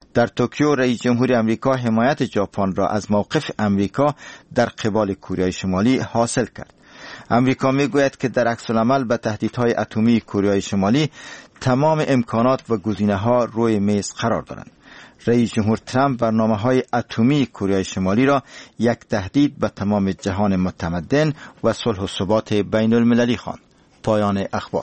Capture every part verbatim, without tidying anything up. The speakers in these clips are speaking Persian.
در توکیو رئیس جمهور امریکا حمایت ژاپن را از موقف امریکا در قبال کره شمالی حاصل کرد. امریکا میگوید که در عکس العمل به تهدیدهای اتمی کره شمالی تمام امکانات و گزینه‌ها روی میز قرار دارند. رئیس جمهور ترامپ برنامه‌های اتمی کره شمالی را یک تهدید به تمام جهان متمدن و صلح و ثبات بین المللی خواند. پایان اخبار.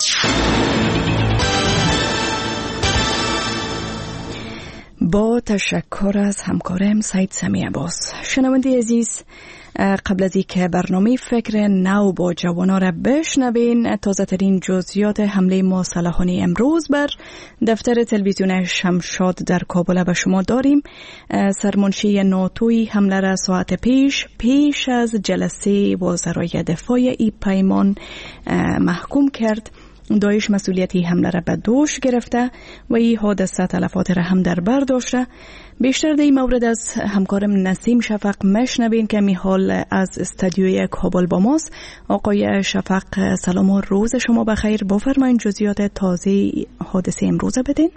با تشکر از همکارم سید سمی عباس. شنونده عزیز، قبل از اینکه برنامه فکر نو با جوانا را بشنوین، تازه ترین جزئیات حمله مسلحانه امروز بر دفتر تلویزیون شمشاد در کابل به شما داریم. سرمنشی ناتوی حمله را ساعت پیش پیش از جلسه وزرای دفاع ای پیمان محکوم کرد. داعش مسئولیتی حمله را به دوش گرفته و این حادثه تلفات را هم در بر داشته. بیشتر در این مورد از همکارم نسیم شفق مشنوین که می حال از استودیوی کابل با ماست. آقای شفق، سلام و روز شما بخیر. بفرمایید جزئیات تازه حادثه امروز بدین.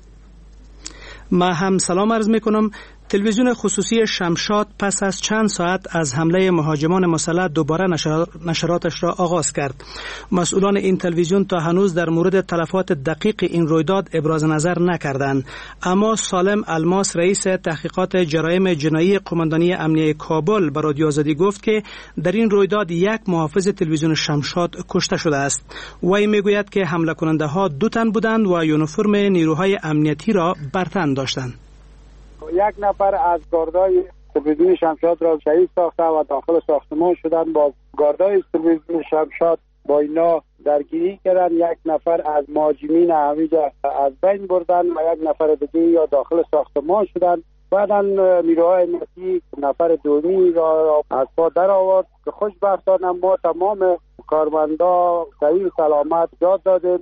ما هم سلام عرض می کنم. تلویزیون خصوصی شمشاد پس از چند ساعت از حمله مهاجمان مسلح دوباره نشراتش را آغاز کرد. مسئولان این تلویزیون تا هنوز در مورد تلفات دقیق این رویداد ابراز نظر نکردند، اما سالم الماس رئیس تحقیقات جرایم جنایی قماندانی امنیه کابل به رادیو آزادی گفت که در این رویداد یک محافظ تلویزیون شمشاد کشته شده است. وی میگوید که حمله کننده ها دو تن بودند و یونیفرم نیروهای امنیتی را بر تن داشتند. یک نفر از گاردای تلویزیون شمشاد را شهید ساخته و داخل ساختمان شدن. با گاردای تلویزیون شمشاد با اینا درگیری کردن. یک نفر از مهاجمین همینجا از بین بردن و یک نفر دیگه یا داخل ساختمان شدن. بعدا نیروهای امنیتی نفر دومی را از پا در آورد که خوشبختانه ما تمام کارمندا صحیح سلامت جات دادیم.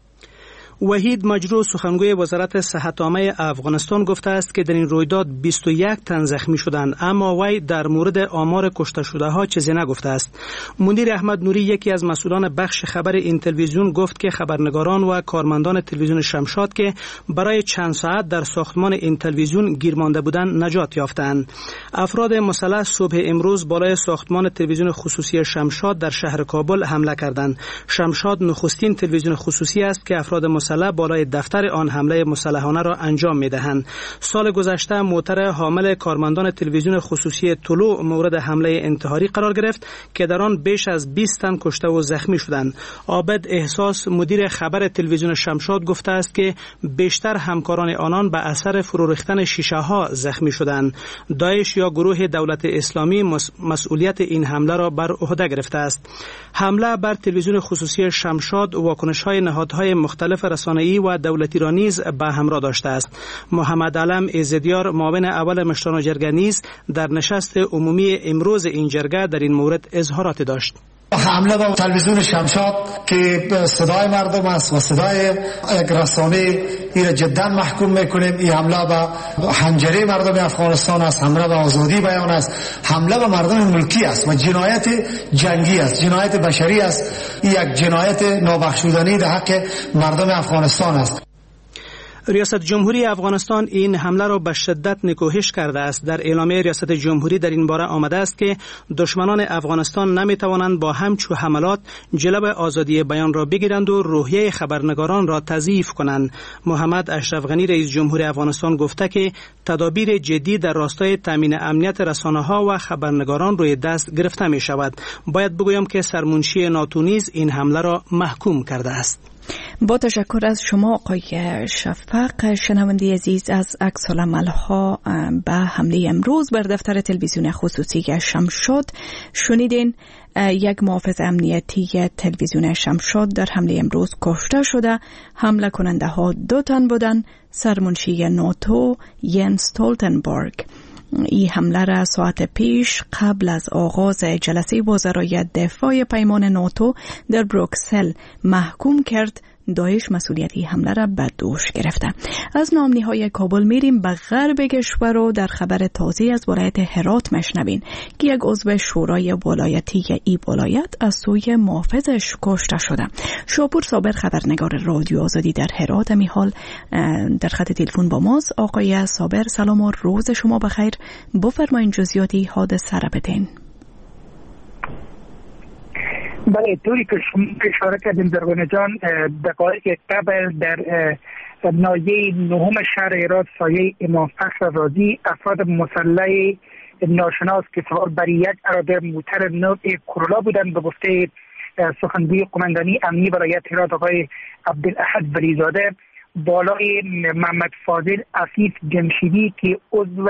وحید مجروح سخنگوی وزارت صحت عامه افغانستان گفته است که در این رویداد بیست و یک تن زخمی شدند، اما وی در مورد آمار کشته شده ها چیزی نگفته است. منیر احمد نوری، یکی از مسئولان بخش خبر این تلویزیون، گفت که خبرنگاران و کارمندان تلویزیون شمشاد که برای چند ساعت در ساختمان این تلویزیون گیر مانده بودند نجات یافتند. افراد مسلح صبح امروز بالای ساختمان تلویزیون خصوصی شمشاد در شهر کابل حمله کردند. شمشاد نخستین تلویزیون خصوصی است که افراد مسلح بالای دفتر آن حمله مسلحانه را انجام می‌دهند. سال گذشته موتر حامل کارمندان تلویزیون خصوصی طلوع مورد حمله انتحاری قرار گرفت که در آن بیش از بیست تن کشته و زخمی شدند. عابد احساس، مدیر خبر تلویزیون شمشاد، گفته است که بیشتر همکاران آنان به اثر فرو ریختن شیشه ها زخمی شدند. داعش یا گروه دولت اسلامی مسئولیت این حمله را بر عهده گرفته است. حمله بر تلویزیون خصوصی شمشاد واکنش‌های نهادهای مختلف رسانه‌ای و دولتی را نیز به همراه داشته است. محمد علم ایزدیار، معاون اول مشتان جرگه، نیز در نشست عمومی امروز این جرگه در این مورد اظهارات داشت. حمله به تلویزیون شمشاد که صدای مردم است و صدای یک رسانه این جدا محکوم میکنیم. این حمله به حنجره مردم افغانستان است، حمله به آزادی بیان است، حمله به مردم ملکی است و جنایت جنگی است، جنایت بشری است. این یک جنایت نابخشودنی در حق مردم افغانستان است. ریاست جمهوری افغانستان این حمله را به شدت نکوهش کرده است. در اعلامیه ریاست جمهوری در این باره آمده است که دشمنان افغانستان نمی توانند با همچو حملات جلب آزادی بیان را بگیرند و روحیه خبرنگاران را تضعیف کنند. محمد اشرف غنی، رئیس جمهور افغانستان، گفته که تدابیر جدی در راستای تامین امنیت رسانه‌ها و خبرنگاران روی دست گرفته می شود. باید بگویم که سرمنشی ناتو نیز این حمله را محکوم کرده است. با تشکر از شما آقای شفق. شنونده عزیز، از عکس‌العمل‌ها به حمله امروز بر دفتر تلویزیون خصوصی شمشاد شنیدین. یک محافظ امنیتی تلویزیون شمشاد در حمله امروز کشته شده. حمله کننده ها دو تن بودند. سرمنشی ناتو ینس استولتنبرگ این حمله را ساعت پیش قبل از آغاز جلسه وزرای دفاع پیمان ناتو در بروکسل محکوم کرد. داعش مسئولیتی حمله را به دوش گرفته. از نامنی‌های کابل میریم به غرب کشور و در خبر تازه از ولایت هرات مشنوین که یک عضو شورای ولایتی ای ولایت از سوی محافظش کشته شده. شاپور صابر خبرنگار رادیو آزادی در هرات می حال در خط تلفن با ماست. آقای صابر سلام و روز شما بخیر. بفرمایید جزئیاتی حادثه را بدین. بله، طوری که شما اشاره کردیم درگونه جان، دقایق قبل در ناحیه نهم شهر هرات سایه امام فخر رازی افراد مسلح ناشناس که سوار بر یک اراده موتر نوع کرولا بودند به گفته سخنگوی قماندانی امنی ولایت هرات آقای عبدالاحد ولیزاده بالای محمد فاضل عفیف جمشیدی که عضو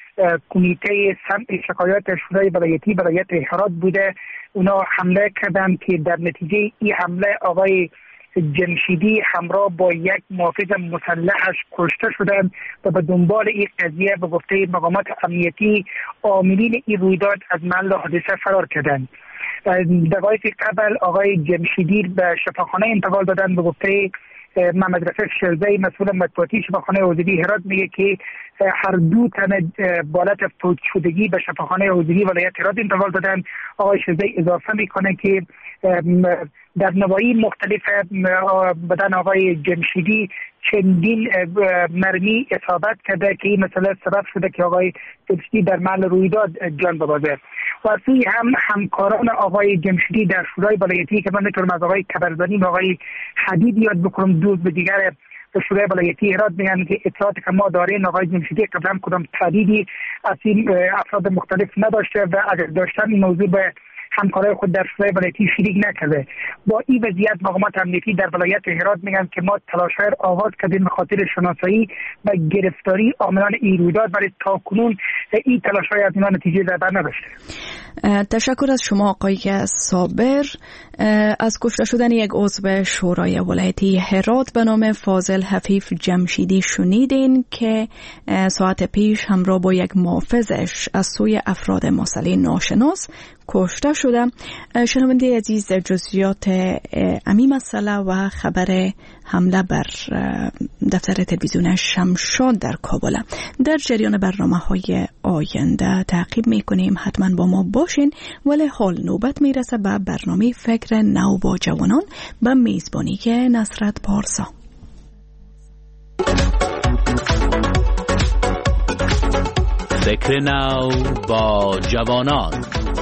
کمیته سمع شکایات شورای ولایتی ولایت هرات بوده، اونا حمله کردند که در نتیجه این حمله آقای جمشیدی همراه با یک محافظ مسلحش کشته شدند و به دنبال این قضیه به گفته مقامات امنیتی عاملین این رویداد از محل حادثه فرار کردند. دقایق قبل آقای جمشیدی به شفاخانه انتقال دادند به گفته محمد رفیق شلزی مسئول مطبوعاتی شفاخانه حوزوی هرات میگه که هر دو تن بالات فوت شدگی به شفاخانه حوزوی ولایت هرات انتقال دادن. آقای شلزی اضافه میکنه که در نواحی مختلف بدن آقای جمشیدی چندین مرمی اصابت کرده که این مسئله سبب شده که آقای جمشیدی در محل رویداد جان ببازه. و سوی هم همکاران آقای جمشیدی در شورای ولایتی که من میتونم از آقای کبرزانی و آقای حدید یاد بکنم دوز به دیگر شورای ولایتی هرات میگن که اطلاعات که ما داریم آقای جمشیدی قبلا کدام تردیدی از این افراد مختلف نداشته و اگر داشتن این موضوع به همکارای خود در شورای ولایتی شریک نکرده. با این وضعیت مقامات امنیتی در ولایت هرات میگن که ما تلاش‌های آغاز کردیم به خاطر شناسایی و گرفتاری عاملان این رویداد، ولی تاکنون این تلاش‌های از اینا نتیجه در بر نداشته. تشکر از شما آقای صابر. از کشته شدن یک عضو شورای ولایتی هرات به نام فاضل حفیف جمشیدی شنیدین که ساعت پیش همراه با یک محافظش از سوی افراد مسلح ناشناس کشته شده. شنونده عزیز، جزئیات امی مسئله و خبر حمله بر دفتر تلویزیون شمشاد در کابل در جریان برنامه‌های آینده تعقیب می‌کنیم. حتما با ما باشین. ولی حال نوبت میرسه به برنامه فکر نو با جوانان به میزبانی نصرت پارسا. فکر نو با جوانان.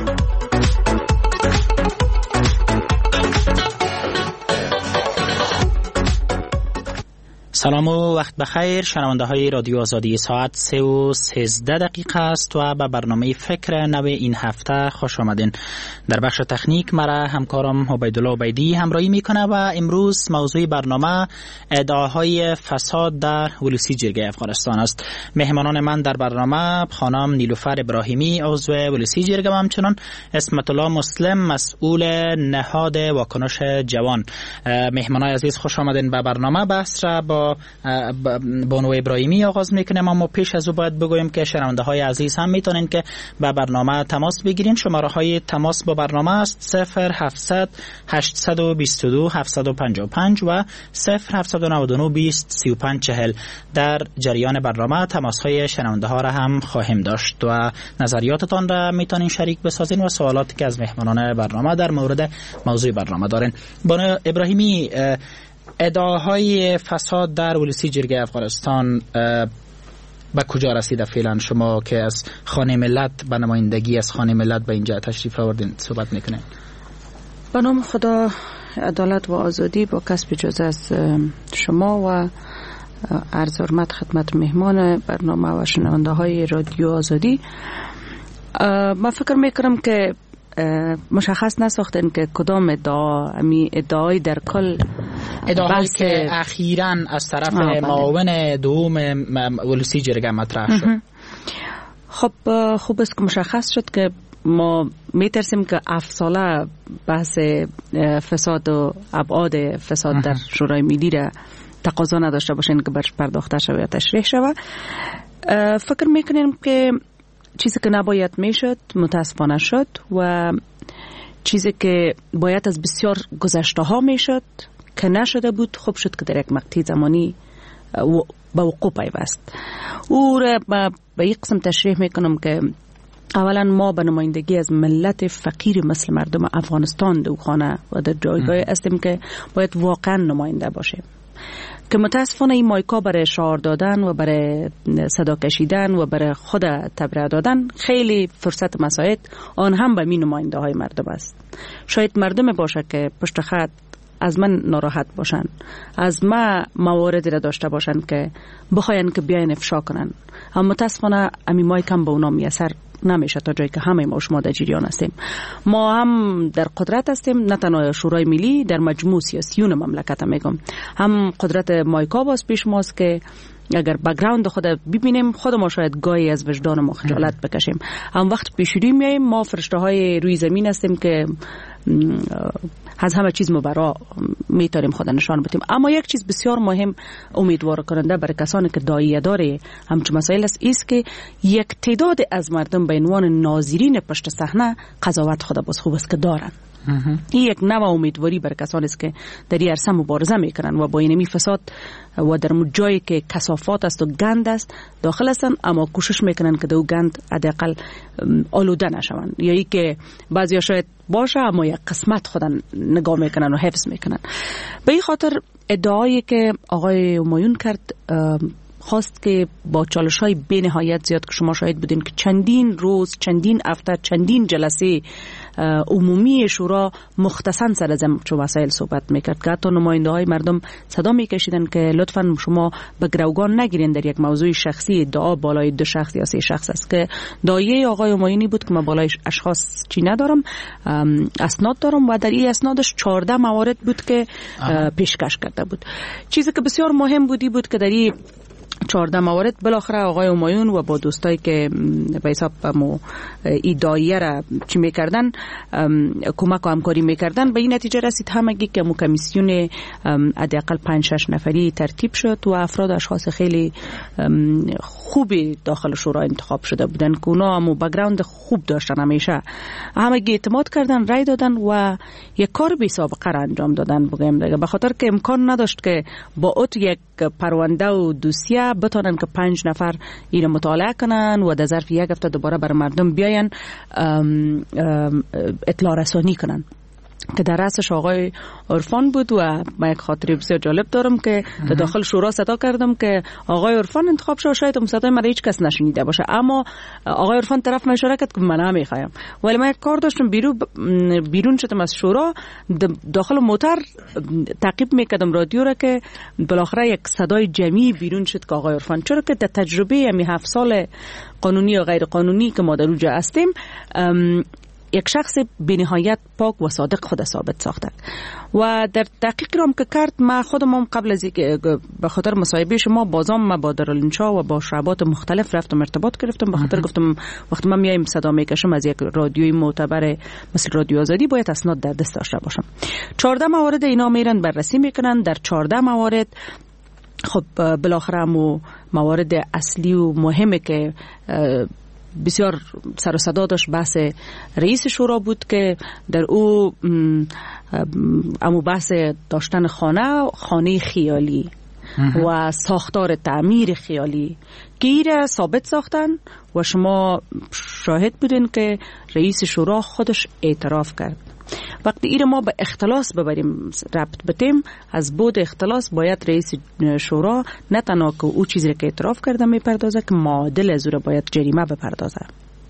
سلام و وقت بخیر شنونده های رادیو آزادی. ساعت سه و سیزده دقیقه است و به برنامه فکر نو این هفته خوش آمدین. در بخش تکنیک مرا همکارم عبیدالله عبیدی همراهی میکنه و امروز موضوع برنامه ادعاهای فساد در ولسی جرگه افغانستان است. مهمانان من در برنامه خانم نیلوفر ابراهیمی عضو ولسی جرگه و همچنان اسمت الله مسلم مسئول نهاد واکنش جوان. مهمانای عزیز خوش آمدین به برنامه. بحث را با بانو ابراهیمی آغاز میکنیم، اما پیش از او باید بگویم که شنونده های عزیز هم میتونین که با برنامه تماس بگیرین. شماره های تماس با برنامه است صفر هفتصد هشتصد و بیست و دو هفتصد و پنجاه و پنج و صفر هفتصد و نود و نه بیست سی و پنج چهل. در جریان برنامه تماس های شنونده ها را هم خواهیم داشت و نظریاتتان را میتونین شریک بسازین و سوالاتی که از مهمانان برنامه در مورد موضوع برنامه دارین. بانو ابراهیمی، ادعاهای فساد در ولسی جرگه افغانستان به کجا رسیده فعلا؟ شما که از خانه ملت به نمایندگی از خانه ملت به اینجا تشریف آوردین صحبت میکنین. به نام خدا، عدالت و آزادی با کسب اجازه از شما و عرض حرمت خدمت مهمان برنامه و شنونده های رادیو آزادی. من فکر میکنم که مشخص نساختن که کدام ادعا امی ادعای در کل ادعایی که اخیراً از طرف معاون دوم ولسی جرگه مطرح شد. خب خوب است که مشخص شد که ما میترسیم که افساله بحث فساد و ابعاد فساد در شورای ملی را تقاضا نداشته باشین که برش پرداخته شود یا تشریح شود. فکر میکنیم که چیزی که نباید میشد متاسفانه شد و چیزی که باید از بسیار گذشته ها میشد که نشده بود خوب شد که در یک مقطع زمانی به وقوع پیوست. او را به یک قسم تشریح میکنم که اولا ما به نمایندگی از ملت فقیر مثل مردم افغانستان دو خانه و در جایگاه هستیم که باید واقعا نماینده باشیم، که متاسفانه این مایکا برای شعار دادن و برای صدا کشیدن و برای خود تبرئه دادن خیلی فرصت مساعد آن هم به می نماینده های مردم است. شاید مردم باشه که پشت خط از من ناراحت باشن، از ما مواردی را داشته باشن که بخواین که بیاین افشا کنن، اما متاسفانه امی مایک هم به اونا میسر نمیشه تا جایی که همه ما شما در جریان هستیم. ما هم در قدرت هستیم، نه تنها شورای ملی، در مجموع سیاسیون مملکت هم میگم هم قدرت مایکا باز پیش ماست که اگر بک‌گراند خود ببینیم خود ما شاید گاهی از وجدان ما خجالت بکشیم. هم وقت پیشروی میایم ما فرشته های روی زمین هستیم که از همه چیز مبرا میتاریم خود نشان بدیم. اما یک چیز بسیار مهم امیدوار کننده برای کسانی که داعیه داره همچون مسائل است است که یک تعداد از مردم به عنوان ناظرین پشت صحنه قضاوت خود باز خوب است که دارن. این یک نوع امیدواری برای کسانی است که در این عرصه مبارزه میکنن و با این فساد و در جایی که کثافات است و گند است داخل هستن، اما کوشش میکنن که دو گند حداقل آلوده نشون، یا ای که بعضیا شاید باشه اما یک قسمت خودن نگاه میکنن و حفظ میکنن. به این خاطر ادعایی که آقای همایون کرد خواست که با چالش های بی نهایت زیاد که شما شاهد بودین که چندین روز، چندین هفته، چندین جلسه عمومی شورا مختصاً سر از چون مسائل صحبت میکرد که حتی نماینده های مردم صدا میکشیدن که لطفاً شما به گروگان نگیرین در یک موضوع شخصی ادعا بالای دو شخص یا سه شخص است، که دایه آقای همایونی بود که من بالای اشخاص چی ندارم، اسناد دارم و در این اسنادش چهارده موارد بود که پیشکش کرده بود. چیزی که بسیار مهم بودی بود که در این چهارده موارد بالاخره آقای همایون و با دوستایی که به حساب مو ای دایره را چی میکردن کمک و همکاری میکردن به این نتیجه رسید همگی که مو کمیسیون حداقل پنج شش نفری ترتیب شد و افراد اشخاص خیلی خوبی داخل شورا انتخاب شده بودن که اونا هم بک‌گراند خوب داشتن، همیشه همگی اعتماد کردن، رای دادن و یک کار بی سابقه را انجام دادن. بگم دیگه به خاطر که امکان نداشت که با اوت یک پرونده و دوسیه بتونن که پنج نفر این مطالعه کنن و در ظرف یک هفته دوباره بر مردم بیاین اطلاع رسانی کنن، که در رأسش آقای عرفان بود. و من یک خاطره بسیار جالب دارم که در داخل شورا صدا کردم که آقای عرفان انتخاب شد، شاید اون صدای من هیچ کس نشنیده باشه، اما آقای عرفان طرف من اشاره کرد که من نمیخوایم، ولی من یک کار داشتم بیرون بیرون شدم از شورا، داخل موتر تعقیب میکردم رادیو را که بالاخره یک صدای جمعی بیرون شد که آقای عرفان، چرا که در تجربه همی هفت سال قانونی و غیر قانونی که ما در اونجا هستیم یک شخص بنهایت پاک و صادق خود ثابت ساخته. و در تحقیق رام که کرد ما خودم هم قبل از اینکه به خاطر مصاحبه شما بازم ما با دارالانشا و با شعبات مختلف رفتم ارتباط گرفتم، به خاطر گفتم وقتی من میایم صدا میکشم از یک رادیوی معتبر مثل رادیو آزادی باید اسناد در دست داشته باشم. چهارده موارد اینا میرن بررسی میکنن. در چهارده موارد خب بالاخره مو موارد اصلی و مهمه که بسیار سر و صدا داشت بحث رئیس شورا بود که در او امو بحث داشتن خانه خانه خیالی و ساختار تعمیر خیالی که ایره ثابت ساختن و شما شاهد بودین که رئیس شورا خودش اعتراف کرد. وقتی ایره ما به اختلاس ببریم ربط بتیم، از بود اختلاس باید رئیس شورا نه تنها که او چیزی که اعتراف کرده میپردازه که معادل از او باید جریمه بپردازه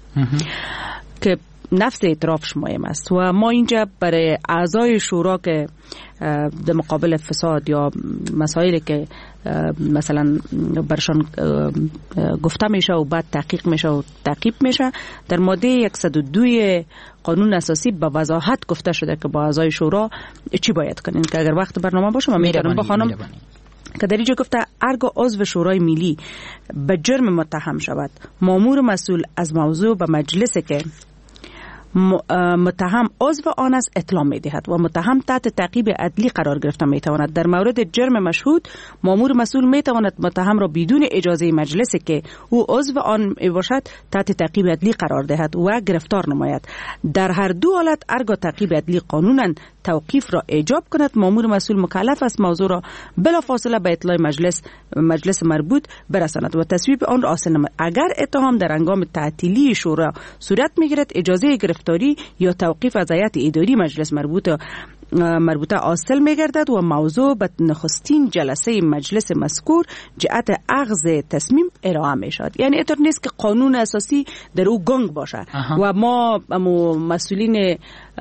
که نفس اعترافش مهم است. و ما اینجا برای اعضای شورا که در مقابل فساد یا مسائلی که مثلا برشان گفته میشه و بعد تحقیق میشه و تعقیب میشه، در ماده صد و دو قانون اساسی به وضاحت گفته شده که با اعضای شورا چی باید کنین، که اگر وقت برنامه باشه من میتونم بخوانم که در اینجا گفته هرگاه عضو شورای ملی به جرم متهم شود، مامور مسئول از موضوع به مجلسی که متهم عضو آن است اطلاع می دهد و متهم تحت تعقیب عدلی قرار گرفته می تواند. در مورد جرم مشهود مامور مسئول می تواند متهم را بدون اجازه مجلس که او عضو آن باشد تحت تعقیب عدلی قرار دهد و گرفتار نماید. در هر دو حالت هرگاه تعقیب عدلی قانونا توقیف را ایجاب کند مامور مسئول مکلف است موضوع را بلافاصله به اطلاع مجلس مجلس مربوط برساند و تصویب آن را حاصل نماید. اگر اتهام در هنگام تعطیلی شورا صورت میگیرد اجازه گرفتاری یا توقیف از هیئت اداری مجلس مربوطه مربوطه حاصل میگردد و موضوع به نخستین جلسه مجلس مذکور جهت اخذ تصمیم ارائه میشد. یعنی اینطور نیست که قانون اساسی در او گنگ باشه و ما مسئولین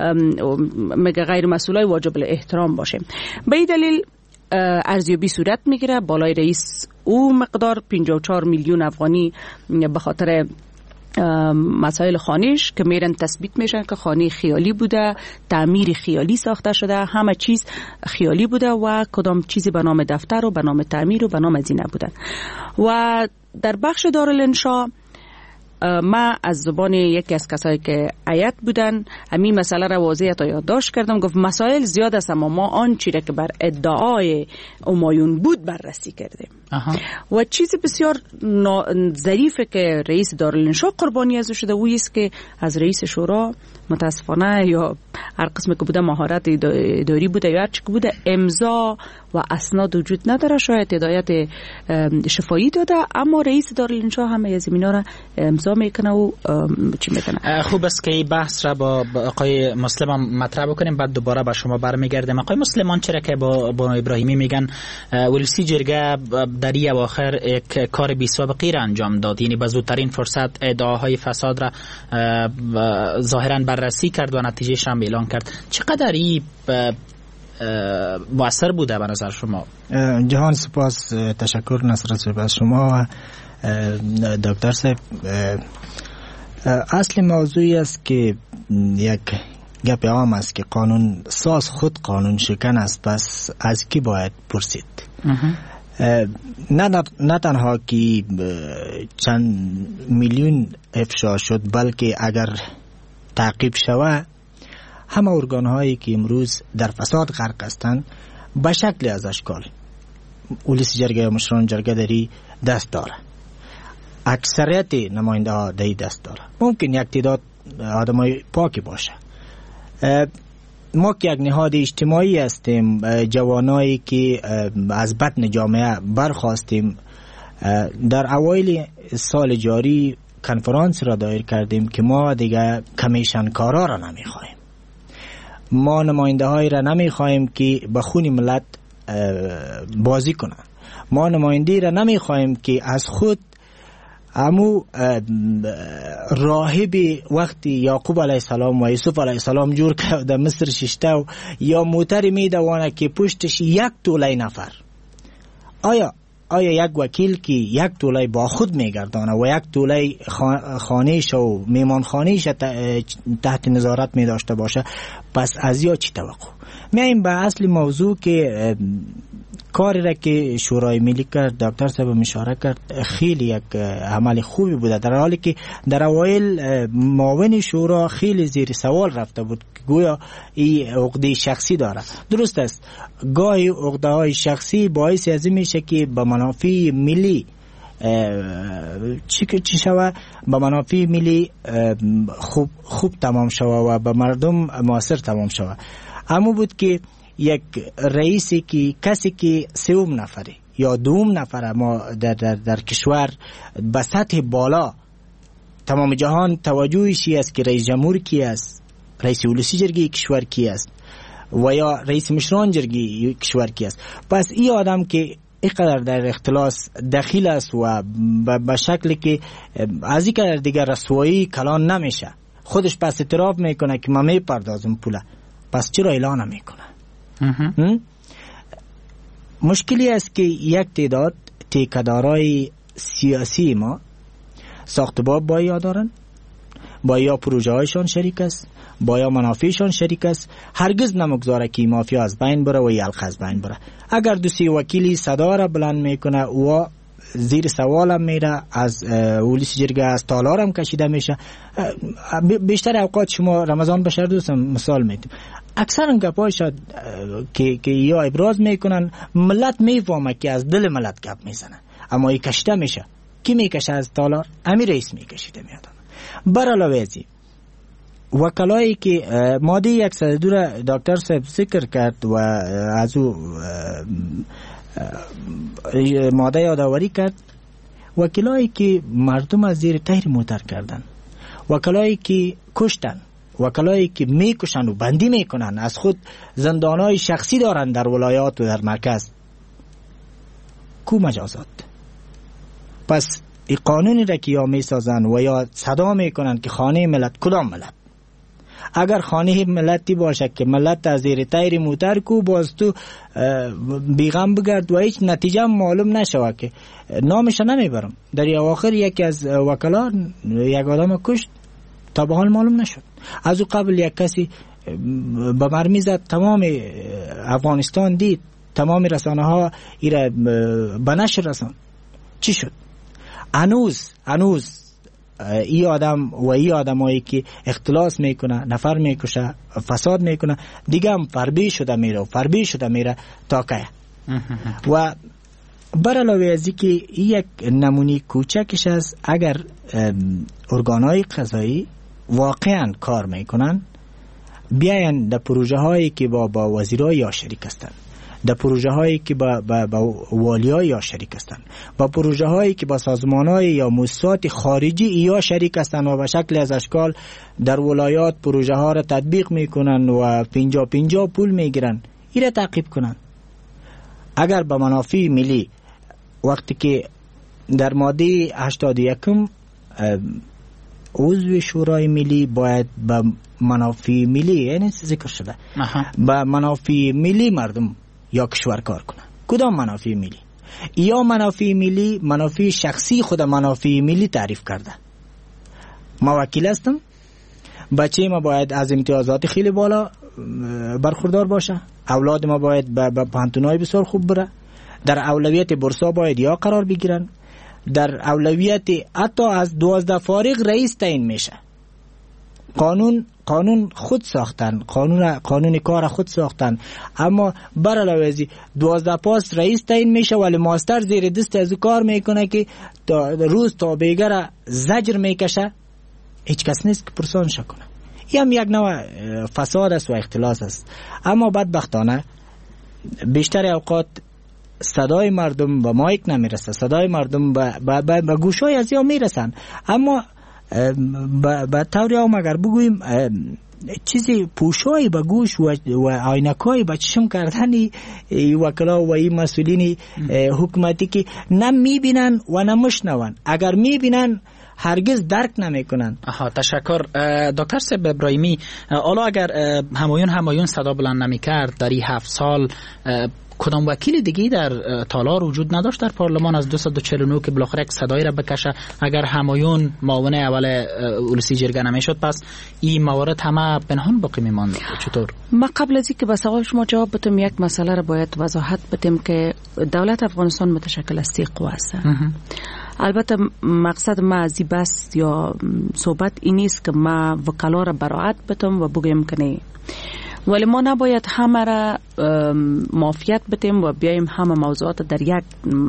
مگه غیر مسئولای واجب الاحترام باشیم. به این دلیل ارزیابی صورت میگیره. بالای رئیس او مقدار پنجاه و چهار میلیون افغانی به خاطر مسائل خانهش که میرن تثبیت میشن که خانه خیالی بوده، تعمیر خیالی ساخته شده، همه چیز خیالی بوده و کدام چیزی به نام دفتر و به نام تعمیر و به نام ازینه بوده. و در بخش دارالانشا ما از زبان یکی از کسایی که هیئت بودن همین مسئله را واضح تا یادداشت کردم. گفت مسائل زیاد است اما ما آن چیزی که بر ادعای همایون بود بررسی کردیم. و چیز بسیار ظریفه که رئیس دارالانشا قربانی از شده و است که از رئیس شورا متاسفانه یا هر قسم که بوده مهارت اداری بوده یا هر چی که بوده امضا و اسناد وجود نداره. شاید هدایت شفاهی داده اما رئیس دارالانشا همه از اینا را امضا میکنه و چی میکنه. خوب است که این بحث را با آقای مسلمان مطرح بکنیم بعد دوباره با شما برمیگردیم. آقای مسلمان چرا که با بانو ابراهیمی میگن ولسی جرگه در این اواخر یک کار بی سابقه را انجام داد، یعنی به زودترین فرصت ادعاهای فساد را ظاهرا بررسی کرد و نتیجهش هم اعلان کرد. چقدر این مؤثر بوده به نظر شما؟ جهان سپاس، تشکر نصرت صاحب از شما و دکتر صاحب. اصل موضوعی است که یک گپ عام است که قانون ساز خود قانون شکن است، پس از کی باید پرسید؟ نه نه تنها که چند میلیون افشا شد بلکه اگر تعقیب شود همه ارگان هایی که امروز در فساد غرق هستند به شکل از اشکال ولسی جرگه و مشران جرگه داری دست داره، اکثریت نماینده ها داری دست داره. ممکن یک تعداد آدمای پاکی باشه. ما که یک نهاد اجتماعی هستیم، جوانایی که از بطن جامعه برخواستیم، در اوایل سال جاری کنفرانس را دایر کردیم که ما دیگه کمیشن کارا را نمیخوایم، ما نماینده های را نمیخوایم که به خون ملت بازی کنن، ما نمایندی را نمیخوایم که از خود امو راهب وقتی یعقوب علیه السلام و یوسف علیه السلام جور کرد در مصر ششته و یا موتر میدوانه که پشتش یک توله نفر. آیا آیا یک وکیل که یک توله با خود میگردانه و یک توله خانهش و میمان خانهش تحت نظارت میداشته باشه، پس از یا چی توقع؟ میایم به اصل موضوع که کاری را که شورای ملی کرد، دکتر صاحب اشاره کرد، خیلی یک عمل خوبی بوده، در حالی که در اوایل معاون شورا خیلی زیر سوال رفته بود که گویا این عقده شخصی داره. درست است، گاهی عقده های شخصی باعث از این میشه که به منافع ملی چی که چی شوه، به منافع ملی خوب خوب تمام شوه و به مردم موثر تمام شوه. اما بود که یک رئیسی که کسی که سوم نفره یا دوم نفره ما در, در, در کشور به سطح بالا تمام جهان توجهشی است که رئیس جمهور کی است، رئیس ولسی جرگه کشور کی است و یا رئیس مشران جرگه کشور کی است. پس این آدم که اینقدر در اختلاس دخیل است و به شکلی که از این قدر دیگر رسوایی کلان نمیشه، خودش پس اعتراف میکنه که من میپردازم پوله، پس چرا اعلان نمیکنه؟ مشکلی است که یک تعداد تیکدارای سیاسی ما ساختباب با یا دارن، با یا پروژه هایشان شریک است، با یا منافعشان شریک است. هرگز نمگذاره که مافیا از بین بره و یلخ از بین بره. اگر دو سی وکیلی صدا را بلند میکنه و زیر سوالم میره، از ولس جرگه از تالارم کشیده میشه. بیشتر اوقات شما رمضان بشر دوستم مثال میدیم، اکثر گپای شاید که که یا ابراز میکنن ملت میفهمه که از دل ملت گپ میزنه، اما این کشیده میشه. کی میکشه از تالار؟ امیر رئیس میکشیده میاد. بر علاوه از این وکلایی که ماده صد و دو را دکتر صاحب ذکر کرد و از او ماده یادآوری کرد، وکلایی که مردم از زیر تیر موتر کردن، وکلایی که کشتن، وکلایی که میکشن و بندی میکنن، از خود زندانهای شخصی دارن در ولایات و در مرکز، کو مجازات؟ پس این قانونی را که یا میسازن و یا صدا میکنن که خانه ملت، کدام ملت؟ اگر خانه ملتی باشه که ملت از زیر تیر موتر کو، باز تو بیغم بگرد و هیچ نتیجه معلوم نشوه که نامش نمیبرم. در اواخر یکی از وکلا یک آدم کشت، تا به حال معلوم نشد. از او قبل یک کسی به مرمی زد، تمام افغانستان دید، تمام رسانه ها ایره به نشر رسان. چی شد؟ هنوز هنوز ای آدم و ای آدمایی که اختلاس میکنه، نفر میکشه، فساد میکنه، دیگه هم فربی شده میره و فربی شده میره تا که. و بر علاوه از اینکه یک نمونه کوچکش است، اگر ارگانهای قضایی واقعا کار میکنن، بیاین در پروژه هایی که با با وزیرای یا شریک هستند، در پروژه هایی که با با, با والیای یا شریک هستند، با پروژه هایی که با سازمان های یا مؤسسات خارجی یا شریک هستند و به شکل از اشکال در ولایات پروژه ها را تطبیق میکنن و پنجا پنجا پول میگیرن، این را تعقیب کنن. اگر به منافع ملی، وقتی که در ماده هشتاد و یکم عضو شورای ملی باید به منافع ملی، یعنی ذکر شده به منافع ملی مردم یا کشور کار کنه. کدام منافع ملی؟ یا منافع ملی منافع شخصی خود منافع ملی تعریف کرده. ما وکیل هستم، بچه ما باید از امتیازات خیلی بالا برخوردار باشه، اولاد ما باید به پانتونای بسیار خوب بره، در اولویت برسا باید یا قرار بگیرن، در اولویت حتی از دوازده فارغ رئیس تعیین میشه. قانون قانون خود ساختن، قانون قانون کار خود ساختن، اما بر علاوه از دوازده پاس رئیس تعیین میشه ولی ماستر زیر دست از کار میکنه که تا روز تا بیگر زجر میکشه، هیچ کس نیست که پرسانش کنه. این هم یک نوع فساد است و اختلاس است. اما بدبختانه بیشتر اوقات صدای مردم به مایک نمیرسه، صدای مردم به به به, به گوشای از یا میرسن، اما به طوری هم اگر بگوییم چیزی پوشایی به گوش و, و آینکایی به چشم کردنی وکلا و این مسئولین حکومتی که نه میبینن و نه مشنون، اگر میبینن هرگز درک نمیکنن. آها، تشکر دکتر صاحب ابراهیمی. حالا اگر همایون همایون صدا بلند نمیکرد در این هفت سال، کدام وکیل دیگه در تالار وجود نداشت در پارلمان از دویست و چهل و نه که بالاخره یک صدایی را بکشه؟ اگر همایون معاون اول ولسی جرگه نمیشد، پس این موارد همه پنهان باقی میماند. چطور؟ ما قبل از اینکه به سوال شما جواب بدم، یک مسئله را باید وضاحت بدم که دولت افغانستان متشکل از سه قوه است. البته مقصد ما از این بس یا صحبت این نیست که ما وکلا را براعت بدم و بگویم که نه، ولی ما نباید همه را معافیت بدیم و بیایم همه موضوعات در یک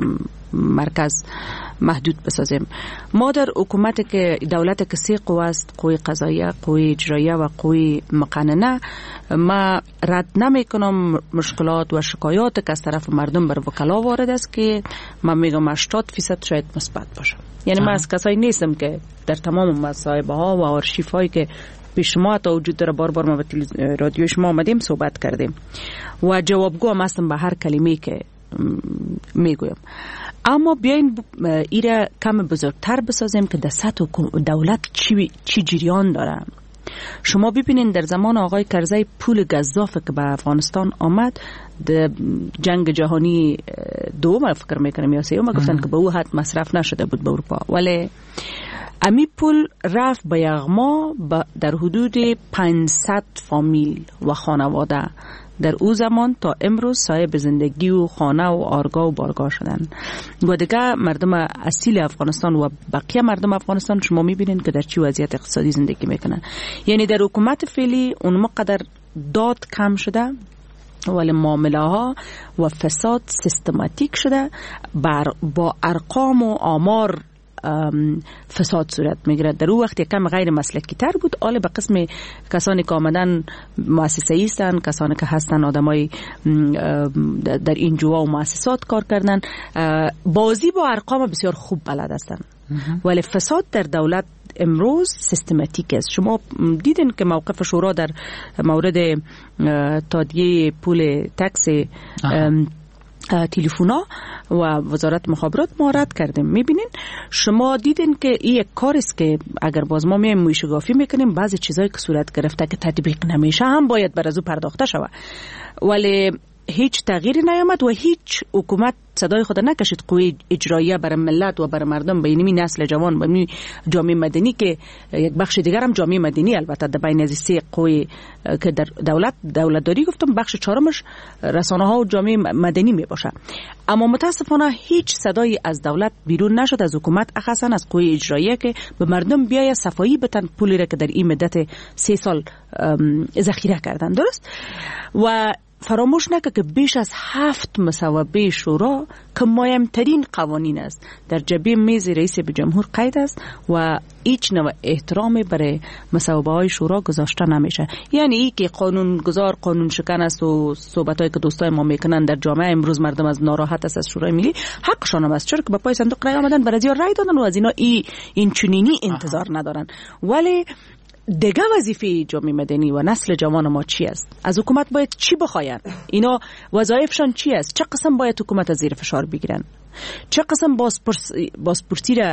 مرکز محدود بسازیم. ما در حکومت که دولت که سه قوه است، قوه قضاییه، قوه اجراییه و قوه مقننه، ما رد نمی کنم مشکلات و شکایات که از طرف مردم بر وکلا وارد است که من میگم هشتاد فیصد شاید مثبت باشه. یعنی ما از کسایی نیستم که در تمام مصاحبه ها و آرشیف هایی که پیش ما تا وجود داره بار بار ما به رادیو شما آمدیم صحبت کردیم و جوابگو هم هستم به هر کلمه که میگویم. اما بیاین ایره کم بزرگتر بسازیم که در سطح دولت چی, چی جریان داره. شما ببینین در زمان آقای کرزی پول گزافه که به افغانستان آمد، در جنگ جهانی دوم فکر میکنم یا سوم گفتن که به او حد مصرف نشده بود به اروپا، ولی امی پول رفت به یغما در حدود پانصد فامیل و خانواده در او زمان تا امروز صاحب زندگی و خانه و آرگاه و بارگاه شدن و دیگه مردم اصیل افغانستان و بقیه مردم افغانستان شما میبینین که در چی وضعیت اقتصادی زندگی میکنن. یعنی در حکومت فعلی اون مقدر داد کم شده ولی معامله ها و فساد سیستماتیک شده، بر با ارقام و آمار فساد صورت میگیرد. در اون وقت کم غیر مسلکی تر بود، حالا به قسم کسانی که آمدن مؤسسه ایستن، کسانی که هستن آدمای در این جوا و مؤسسات کار کردن، بازی با ارقام بسیار خوب بلد هستن. ولی فساد در دولت امروز سیستماتیک است. شما دیدین که موقف شورا در مورد تادیه پول تکس تلفونا و وزارت مخابرات ما رد کردیم. میبینین شما دیدین که این یک کار است که اگر باز ما میایم موشگافی میکنیم، بعضی چیزایی که صورت گرفته که تطبیق نمیشه هم باید بر از او پرداخته شود، ولی هیچ تغییری نیامد و هیچ حکومت صدای خود نکشید قوی اجراییه برای ملت و برای مردم، بین این نسل جوان و این جامعه مدنی که یک بخش دیگر هم جامعه مدنی البته در بین از سه قوی که در دولت دولتداری گفتم، بخش چهارمش رسانه ها و جامعه مدنی می باشه. اما متاسفانه هیچ صدایی از دولت بیرون نشد، از حکومت اخصا از قوی اجراییه که به مردم بیاید صفایی بتن پولی را که در این مدت سه سال ذخیره کردن. درست؟ و فراموش نکه که بیش از هفت مصوبه شورا که مهمترین قوانین است در جبهه میز رئیس جمهور قید است و هیچ نوع احترامی برای مصوبه های شورا گذاشته نمیشه. یعنی ای که قانون گذار قانون شکن است و صحبتایی که دوستای ما میکنن در جامعه امروز مردم از ناراحت است از شورای ملی، حقشان هم است، چرا که با پای صندوق رای آمدن برای زیاد رای دادن و از اینا ای این چنینی انتظار ندارن. ولی دیگه وظیفه جامعه مدنی و نسل جوان ما چی است؟ از حکومت باید چی بخواین؟ اینا وظایفشان چی است؟ چه قسم باید حکومت از زیر فشار بگیرن؟ چه قسم بازپرسی را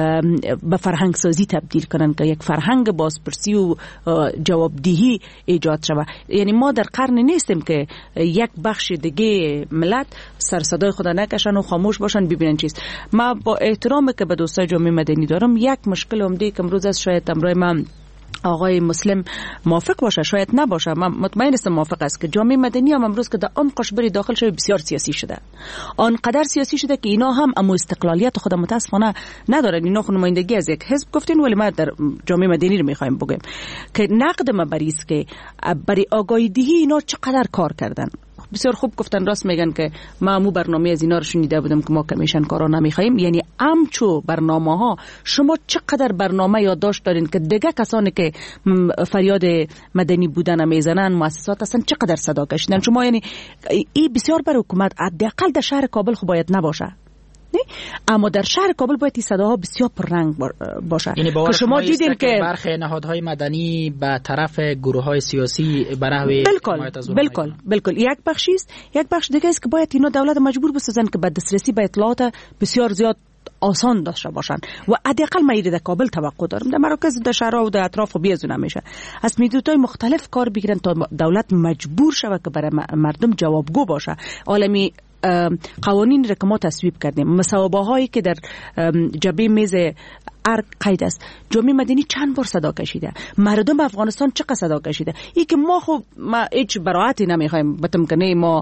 به فرهنگ سازی تبدیل کنن که یک فرهنگ بازپرسی و جوابدهی ایجاد شود؟ یعنی ما در قرن نیستیم که یک بخش دیگه ملت سر صدای خود نکشن و خاموش باشن ببینن چیست. ما با احترامی که به دوستای جامعه مدنی دارم، یک مشکل عمده که امروز از شاید امروز من آقای مسلم موافق باشه، شاید نباشه، من مطمئن هستم موافق است که جامعه مدنی هم امروز که در آن قشبری داخل شده بسیار سیاسی شده، آنقدر سیاسی شده که اینا هم اما استقلالیت خود متاسفانه ندارن. اینا خود نمایندگی از یک حزب گفتین، ولی ما در جامعه مدنی رو میخوایم بگیم که نقد ما بر است که برای آگاهی دهی اینا چقدر کار کردن. بسیار خوب گفتن، راست میگن که ما مو برنامه از اینا رو شنیده بودم که ما کمیشن کارا نمیخوایم. یعنی امچو برنامه ها شما چقدر برنامه یادداشت دارین که دیگه کسانی که فریاد مدنی بودن میزنن مؤسسات هستن چقدر صدا کشیدن. شما یعنی این بسیار بر حکومت حداقل در شهر کابل خو باید نباشه، نه؟ اما در شهر کابل باید این صداها بسیار پررنگ باشه. یعنی که شما دیدین که برخی نهادهای مدنی به طرف گروه‌های سیاسی برای بالکل بالکل بالکل یک بخشی است، یک بخش دیگه است که باید اینا دولت مجبور بسازن که به دسترسی به اطلاعات بسیار زیاد آسان داشته باشن و حداقل ما در کابل توقع دارم در مراکز در شهرها و در اطراف بیازون نمیشه از میدودهای مختلف کار بگیرن تا دولت مجبور شود که برای مردم جوابگو باشه. عالمی قوانین را که ما تصویب کردیم، مصوبه هایی که در جبهه میز ارگ قید است، جامعه مدنی چند بار صدا کشیده، مردم افغانستان چقدر صدا کشیده. ای که ما خب ما هیچ براعتی نمیخوایم بتم کنه، ما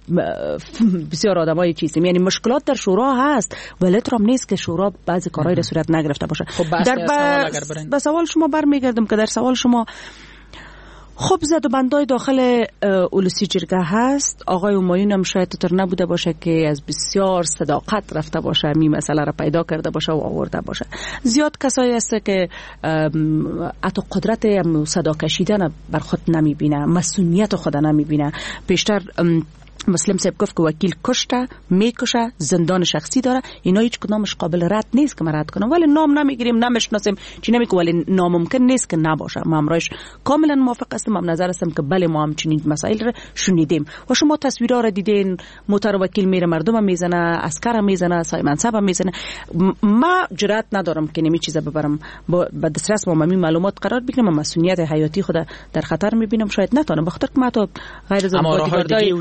بسیار آدمای چیزیم، یعنی مشکلات در شورا هست ولی ترام نیست که شورا بعضی کارهای را صورت نگرفته باشه. خب در به سوال شما برمیگردم که در سوال شما خب زد و بندای داخل اولوسی جرگه هست. آقای همایون هم شاید تر نبوده باشه که از بسیار صداقت رفته باشه می مسئله را پیدا کرده باشه و آورده باشه. زیاد کسایی هست که حتی قدرت صدا کشیدن بر خود نمی بینه، مسئولیت خود نمی بینه. پیشتر مسلم صاحب گفت که وکیل کشته، میکشه، زندان شخصی داره، اینا هیچ کدامش قابل رد نیست که من رد کنم، ولی نام نمیگیریم، نمیشناسیم، چی نمیگه، ولی ناممکن نیست که نباشه. ما امرایش کاملا موافق هستم، هم نظر هستم که بله ما هم چنین مسائل رو شنیدیم و شما تصویرها رو دیدین، موتر وکیل میره مردم میزنه، عسکر میزنه، سای منصب میزنه. ما جرأت ندارم که نمی چیزا ببرم با دسترس ما می معلومات قرار بگیرم، مسئولیت حیاتی خود در خطر میبینم، شاید نتونم، بخاطر که ما تو غیر ضروری وجود داره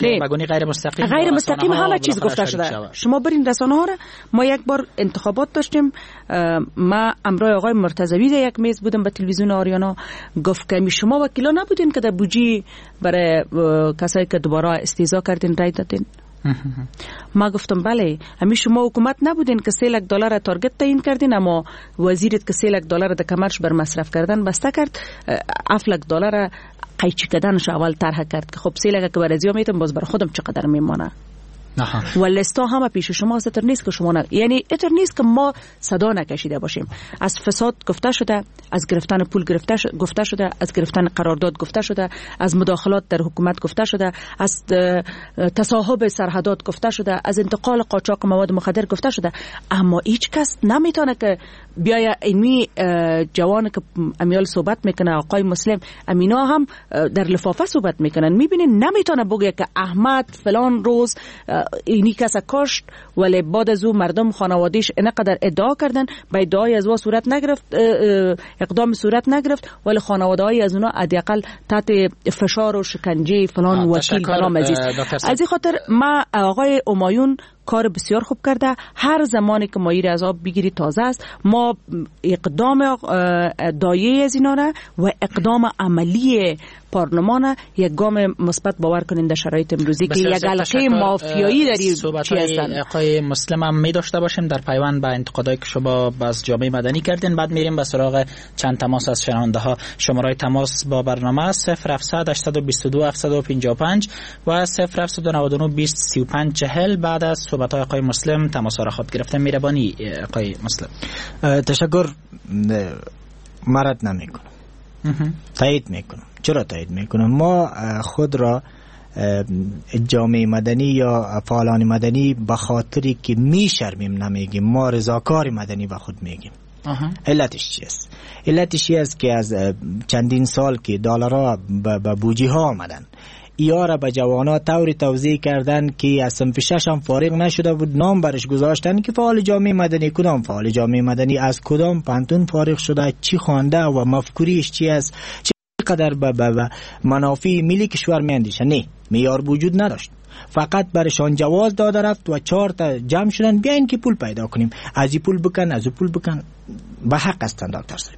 که بگونی غیر مستقیم غیر مستقیم همه چیز گفته شده. شما برین رسانه ها را. ما یک بار انتخابات داشتیم، ما امرای آقای مرتضوی در یک میز بودم به تلویزیون آریانا، گفت که شما وکیلا نبودین که در بودجه برای کسایی که دوباره استیضا کردین رای دادین؟ ما گفتم بله. همین شما حکومت نبودین که سه لک دلار تارگت تعیین کردین، اما وزیرت که سه لک دلار در کمرش بر مصرف کردن بسته کرد، هفت لک دلار قیچی کردنش اول طرح کرد که خب سه لک که بر ازیا میتونم باز بر خودم چقدر میمونه. و لستا همه پیش شما است، اتر نیست که شما نه، یعنی اتر نیست که ما صدا نکشیده باشیم. از فساد گفته شده، از گرفتن پول گرفته ش... گفته شده، از گرفتن قرارداد گفته شده، از مداخلات در حکومت گفته شده، از تصاحب سرحدات گفته شده، از انتقال قاچاق مواد مخدر گفته شده، اما هیچ کس نمیتونه که بیای اینی جوان که امیال صحبت میکنه، آقای مسلم امینا هم در لفافه صحبت میکنن، میبینین نمیتونه بگه که احمد فلان روز اینی کس کشت، ولی بعد از او مردم خانوادهش اینقدر ادعا کردن، به ادعای از او صورت نگرفت، اقدام صورت نگرفت، ولی خانواده های از اونا حداقل تحت فشار و شکنجه فلان وکیل فلان عزیز. از این خاطر ما آقای همایون کار بسیار خوب کرده. هر زمانی که ماییر از آب بگیری تازه است. ما اقدام دایه از اینا را و اقدام عملی پارلمان یک گام مثبت باور کنین در شرایط امروزی که یک حلقه مافیایی در چی هستن. آقای مسلم هم می داشته باشیم در پیوند به انتقادایی که شما باز جامعه مدنی کردین، بعد میریم به سراغ چند تماس از شنونده ها. شماره تماس با برنامه صفر هفتصد هشتصد و بیست و دو هفتصد و پنجاه و پنج و صفر هفتصد و نود و نه بیست سی و پنج چهل. بعد از صحبت های آقای مسلم تماس ها را خود گرفته. میربانی آقای مسلم. تشکر. مرد نمیکنم، تایید میکنم. چرا تایید میکنم؟ ما خود را جامعه مدنی یا فعالان مدنی به خاطری که میشرمیم نمیگیم، ما رضاکار مدنی به خود میگیم. علتش چیست؟ علتش است که از چندین سال که دلارها به بودجه ها آمدن، ایارا به جوانا طوری توزیع کردن که از صنف شش هم فارغ نشده بود، نام برش گذاشتن که فعال جامعه مدنی. کدام فعال جامعه مدنی؟ از کدام پانتون فارغ شده، چی خوانده و مفکوریش چی است، قدر به منافع ملی کشور میاندیشه؟ نه، معیار وجود نداشت. فقط برشان جواز داده رفت و چهار تا جمع شدن بیاین که پول پیدا کنیم، از این پول بکن از این پول بکن. به حق هستن دکتر صاحب،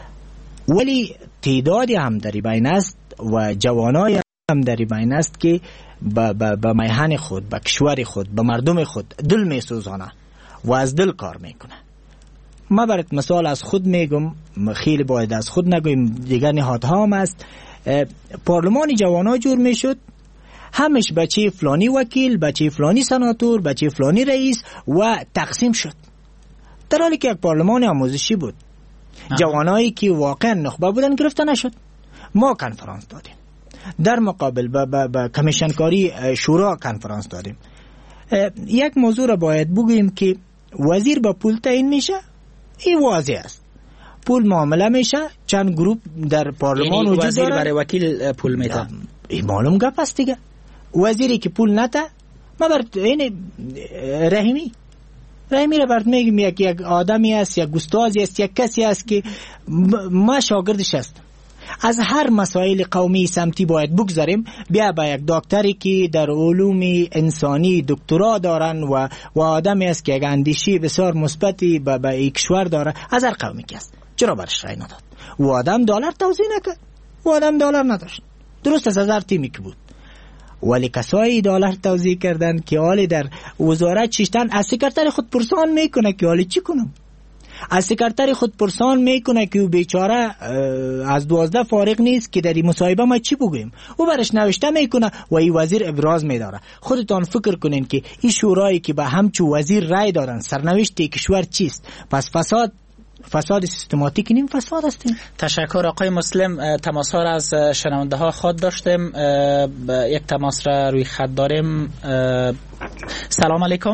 ولی تعدادی هم در بین است و جوانای هم در بین است که به میهن خود، به کشور خود، به مردم خود دل میسوزانه و از دل کار میکنه. ما برات مثال از خود میگم، خیلی باید از خود نگویم، دیگر نهادها هم است. پارلمان جوانا جور میشد، همش بچه فلانی وکیل، بچه فلانی سناتور، بچه فلانی رئیس و تقسیم شد، در حالی که یک پارلمان آموزشی بود. جوانایی که واقعا نخبه بودن گرفته نشد. ما کنفرانس دادیم، در مقابل به کمیشن کاری شورا کنفرانس دادیم. یک موضوع را باید بگوییم که وزیر با پول تعیین میشه، این واضح است. پول معامله میشه، چند گروپ در پارلمان وجود داره. وزیر برای وکیل پول میده، این معلوم گپ است دیگه. وزیری که پول نده، ما بر این رحیمی رحیمی را برات میگم، یک یک آدمی است، یک استادی است، یک کسی است که ما شاگردش هستم. از هر مسائل قومی سمتی باید بگذاریم، بیا با یک دکتری که در علوم انسانی دکترا دارن و و آدمی است که یک اندیشه بسیار مثبتی به به کشور داره، از هر قومی که است، چرا برش رای نداد؟ و آدم دلار توزیع نکرد، و آدم دلار نداشت. درست از هزار تیمی که بود، ولی کسایی دلار توزیع کردن که حالی در وزارت چشتن. از سکرتر خود پرسان میکنه که حالی چی کنم؟ از سکرتر خود پرسان میکنه که او بیچاره از دوازده فارغ نیست که در این مصاحبه ما چی بگویم. او برش نوشته میکنه و این وزیر ابراز میداره. خودتان فکر کنین که این شورایی که به همچو وزیر رای دادن، سرنوشت کشور چیست؟ پس فساد فساد سیستماتیک نیم فساد هستیم. تشکر آقای مسلم. تماس ها را از شنونده ها خود داشتیم. یک تماس را روی خط داریم. سلام علیکم.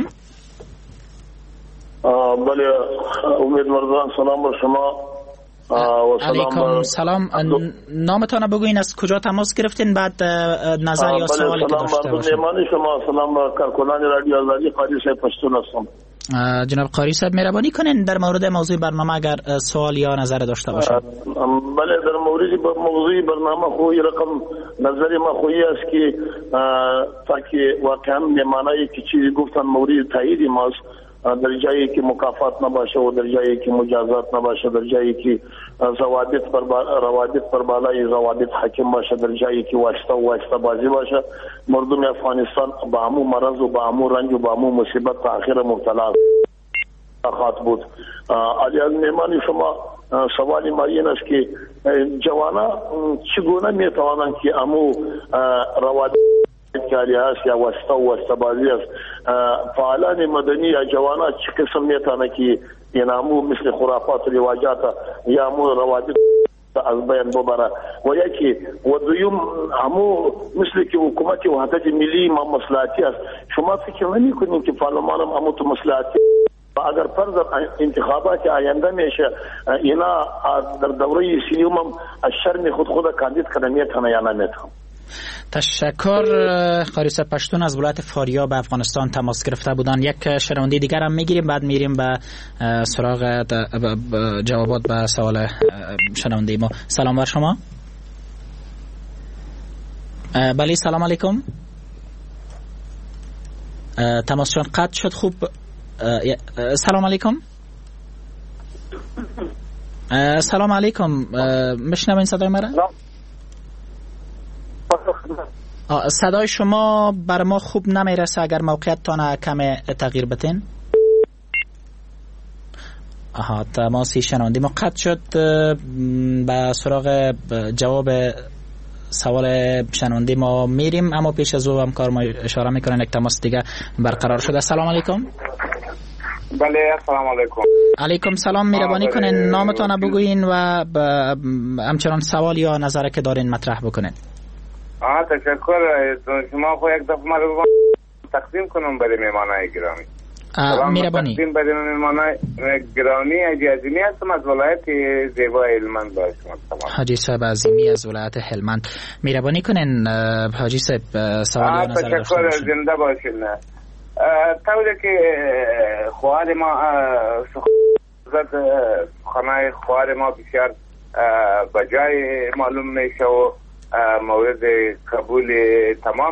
بله امیدوارم سلام بر شما و علیکم سلام. نامتان بگوین، از کجا تماس گرفتین، بعد نظر یا سوالی که داشته باشید. سلام بر شما، سلام بر کارکنان رادیو آزادی قاری صاحب پشتون هستم. جناب قاری صاحب مهربانی کنین در مورد موضوع برنامه اگر سوال یا نظر داشته باشید. بله در مورد موضوع برنامه خو رقم نظر ما خویی است که تاکه واقعا معنی که چیزی گفتن مورد تایید ماست، در جایی که مکافات نباشه و در جایی که مجازات نباشه، در جایی که ضوابط پر روابط پر بالای ضوابط حاکم باشه، در جایی که واسطه و واسطه بازی باشه، مردم افغانستان با همو مرض و با همو رنج و با همو مصیبت تا آخر مبتلا خواهد بود. علی از مهمان شما سوالی ما این است که جوانا چگونه میتوانند که همو روابط کاری هست یا واسطه و واسطه بازی است، فعالان مدنی یا جوانا چه قسم میتونه که این همو مثل خرافات و رواجات یا همو روابط از بین ببره و یکی و دویم همو مثل که حکومت وحدت ملی ما مصلحتی است. شما فکر نمی کنید که پارلمان هم همو تو مصلحتی اگر فرض انتخابات آینده میشه اینا در دوره سیوم هم از شرم خود خود کاندید کنه میتونه یا نمیتونه؟ تشکر. قاری صاحب پشتون از ولایت فاریاب افغانستان تماس گرفته بودن. یک شنونده دیگر هم میگیریم بعد میریم به سراغ جوابات به سوال شنونده ما. سلام بر شما. بله سلام علیکم. تماسشون قطع شد. خوب سلام علیکم. سلام علیکم. میشنوین صدای مرا؟ صدای شما بر ما خوب نمیرسه، اگر موقعیتتان کم تغییر بتین. آها تماسی شنوندی ما قطع شد. به سراغ جواب سوال شنوندی ما میریم، اما پیش از او هم کار ما اشاره میکنن یک تماس دیگه برقرار شده. سلام علیکم. بله سلام علیکم. علیکم سلام. مهربانی کنین نامتان بگوین و همچنان سوال یا نظر که دارین مطرح بکنین. آه تشکر. شما خو یک دفعه ما رو تقدیم کنم برای مهمانای گرامی. مهربانی. تقدیم برای مهمانای گرامی حاجی عظیمی هستم از ولایت زیبای هلمند. با شما تمام. حاجی صاحب عظیمی از ولایت هلمند. مهربانی کنین حاجی صاحب سوال یا نظر داشته باشین. تشکر. زنده باشین. طوری که خواهر ما خانه خواهر ما بسیار بجای معلوم میشه و مورد قبول تمام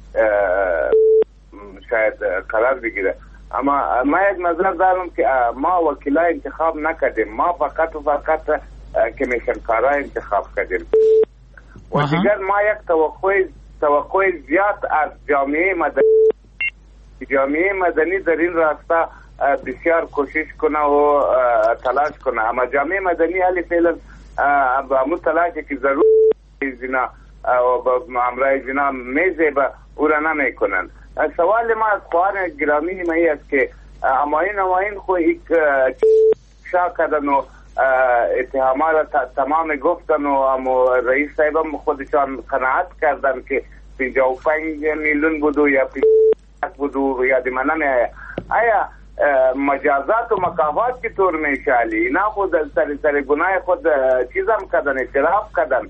شاید قرار بگیره، اما ما یک نظر دارم که ما وکیلای انتخاب نکردیم، ما فقط و فقط کمیشن کارا انتخاب کردیم و دیگر ما یک توقع توقع زیاد از جامعه مدنی جامعه مدنی در این راستا بسیار کوشش کنه و تلاش کنه، اما جامعه مدنی حالی فعلا با همون تلاشی که ضرور زنا و با امرای زنا میزه او را نمی کنن. سوال ما از خواهر گرامی ما است که اماین اماین خو یک شا کردن و اتهامات را تمام گفتن و امو رئیس صاحب هم خودشان قناعت کردن که پنجاه و پنج میلیون بودو یا پنجاه بودو یا دیمه نمی آیا آیا مجازات و مکافات کی طور میشه علی اینا خود سر سر گناه خود چیزم کردن اعتراف کردن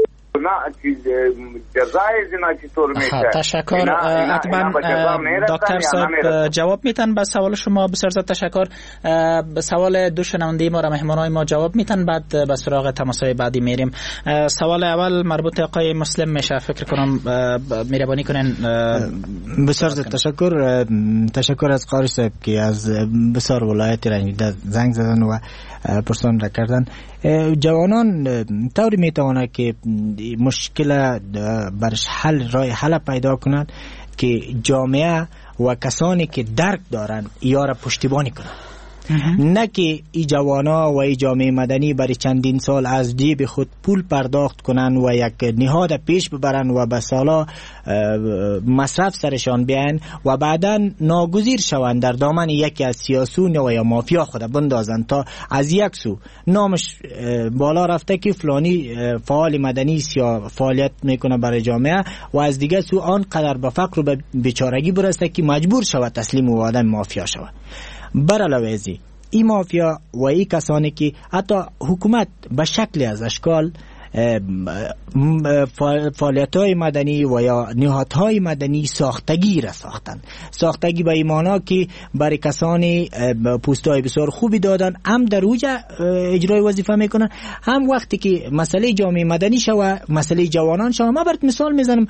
جزای زنا چطور میشه؟ تشکر. حتما دکتر صاحب جواب میتن به سوال شما. بسیار زیاد تشکر. به سوال دو شنونده ما را مهمانای ما جواب میتن، بعد به سراغ تماسای بعدی میریم. سوال اول مربوط آقای مسلم میشه، فکر کنم مهربانی کنین. بسیار زیاد تشکر. تشکر از قاری صاحب که از بسیار ولایت رنجیده زنگ زدن و پرسان را کردن. جوانان طوری میتواند که مشکل برش حل رای حل پیدا کنند که جامعه و کسانی که درک دارند یا را پشتیبانی کنند، نه که ای جوانا و ای جامعه مدنی برای چندین سال از جیب خود پول پرداخت کنند و یک نهاد پیش ببرند و به سالا مصرف سرشان بیان و بعدا ناگزیر شوند در دامن یکی از سیاسون و یا مافیا خود بندازند تا از یک سو نامش بالا رفته که فلانی فعال مدنی یا فعالیت میکنه برای جامعه و از دیگه سو آنقدر به فقر و به بیچارگی برسته که مجبور شود تسلیم و آدم مافیا شود. برعلاوه از این مافیا و این کسانی که حتی حکومت به شکل از اشکال فعالیت‌های مدنی و یا نهادهای مدنی ساختگی را ساختن. ساختگی به ایمانا که برای کسانی پوست‌های بسیار خوبی دادن، هم در اوج اجرای وظیفه میکنن، هم وقتی که مسئله جامعه مدنی شوه، مسئله جوانان شوه. من برات مثال میزنم،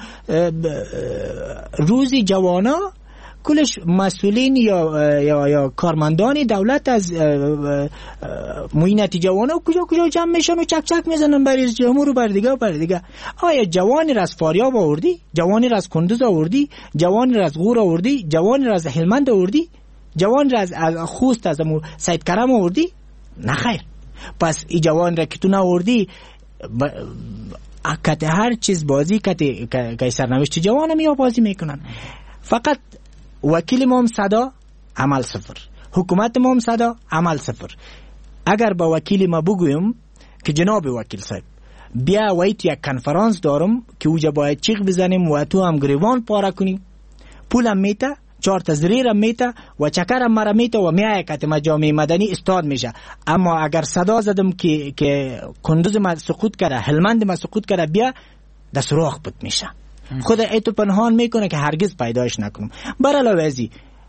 روزی جوانا کلش مسئولین یا یا یا کارمندان دولت از معینت جوانا کجا کجا جمع میشن و چک چک میزنن برای جمهور و بر دیگه و بر دیگه. آیا جوانی را از فاریاب آوردی؟ جوانی را از کندوز آوردی؟ جوانی را از غور آوردی؟ جوانی را از هلمند آوردی؟ جوانی را از خوست از سید کرم آوردی؟ نه خیر. پس این جوان را که تو نآوردی کت هر چیز بازی کت که سرنوشت جوان می بازی میکنن. فقط وکیل ما هم صدا، عمل صفر. حکومت ما هم صدا، عمل صفر. اگر با وکیل ما بگویم که جناب وکیل صاحب بیا وایت یک کنفرانس دارم که اوجا باید چیغ بزنیم و تو هم گریوان پاره کنیم، پولم میته، چهار تا زریرم میته و چکرم مرا میته و میایه که ما جامعه مدنی استاد میشه. اما اگر صدا زدم که که کندوز ما سقوط کرده، هلمند ما سقوط کرده، بیا در سوراخ بود میشه. خود ایتو پنهان میکنه که هرگز پیداش نکنم. بر علاوه ازی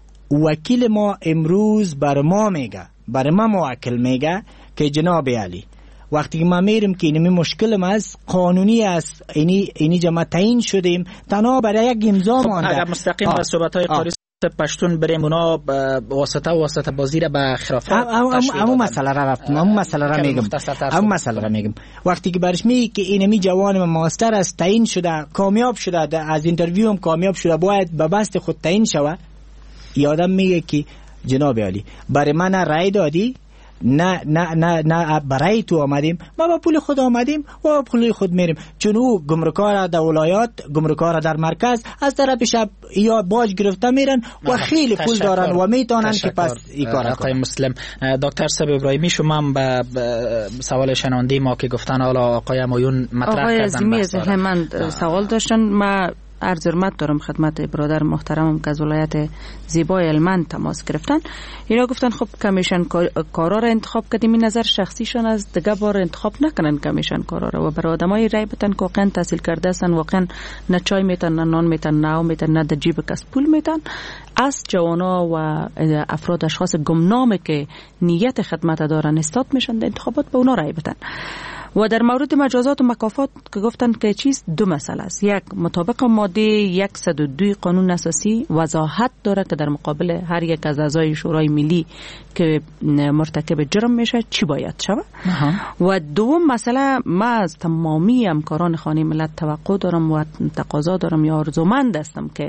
وکیل ما امروز بر ما میگه، بر ما موکل میگه که جناب علی وقتی که ما میریم که اینمی مشکل ما از قانونی است، اینی اینی جمع تعیین شدیم تنها برای یک امضا مانده. اگر مستقیم به صحبت‌های قاری پشتون بریم اونا واسطه واسطه بازی را به خرافات همون مسئله را رفتم، همون مسئله را میگم همون مسئله را میگم وقتی که برش میگه که اینمی جوان ماستر است، تعیین شده، کامیاب شده، از اینترویو هم کامیاب شده، باید به بست خود تعیین شود. یادم میگه که جناب علی برای من رای دادی، نه نه نه نه برای تو آمدیم، ما با پول خود آمدیم و با پول خود میریم. چون او گمرکار در ولایات، گمرکار در مرکز از طرف شب یا باج گرفته میرن و خیلی پول دارن و میتونن که پس این کار آقای مسلم. دکتر صاحب ابراهیمی شما هم به سوال شنونده ما که گفتن حالا آقای امایون مطرح کردن آقای من سوال داشتن، ما عرض حرمت دارم خدمت برادر محترمم که از ولایت زیبای هلمند تماس گرفتن. اینا گفتن خب کمیشن کارا را انتخاب کردیم، این نظر شخصیشان از دیگه بار انتخاب نکنن کمیشن کارا را و برای آدمای رای بتن که واقعا تحصیل کرده هستن، واقعا نه چای میتن، نه نان میتن، نه آب میتن، نه در جیب کس پول میتن. از جوانا و افراد اشخاص گمنام که نیت خدمت دارن استاد میشن در انتخابات، به اونا رای بتن. و در مورد مجازات و مکافات که گفتن که چیز دو مسئله است. یک، مطابق ماده صد و دو قانون اساسی وضاحت داره که در مقابل هر یک از اعضای شورای ملی که مرتکب جرم میشه چی باید شود. و دوم مسئله، ما از تمامی همکاران خانه ملت توقع دارم و تقاضا دارم یا آرزومند هستم که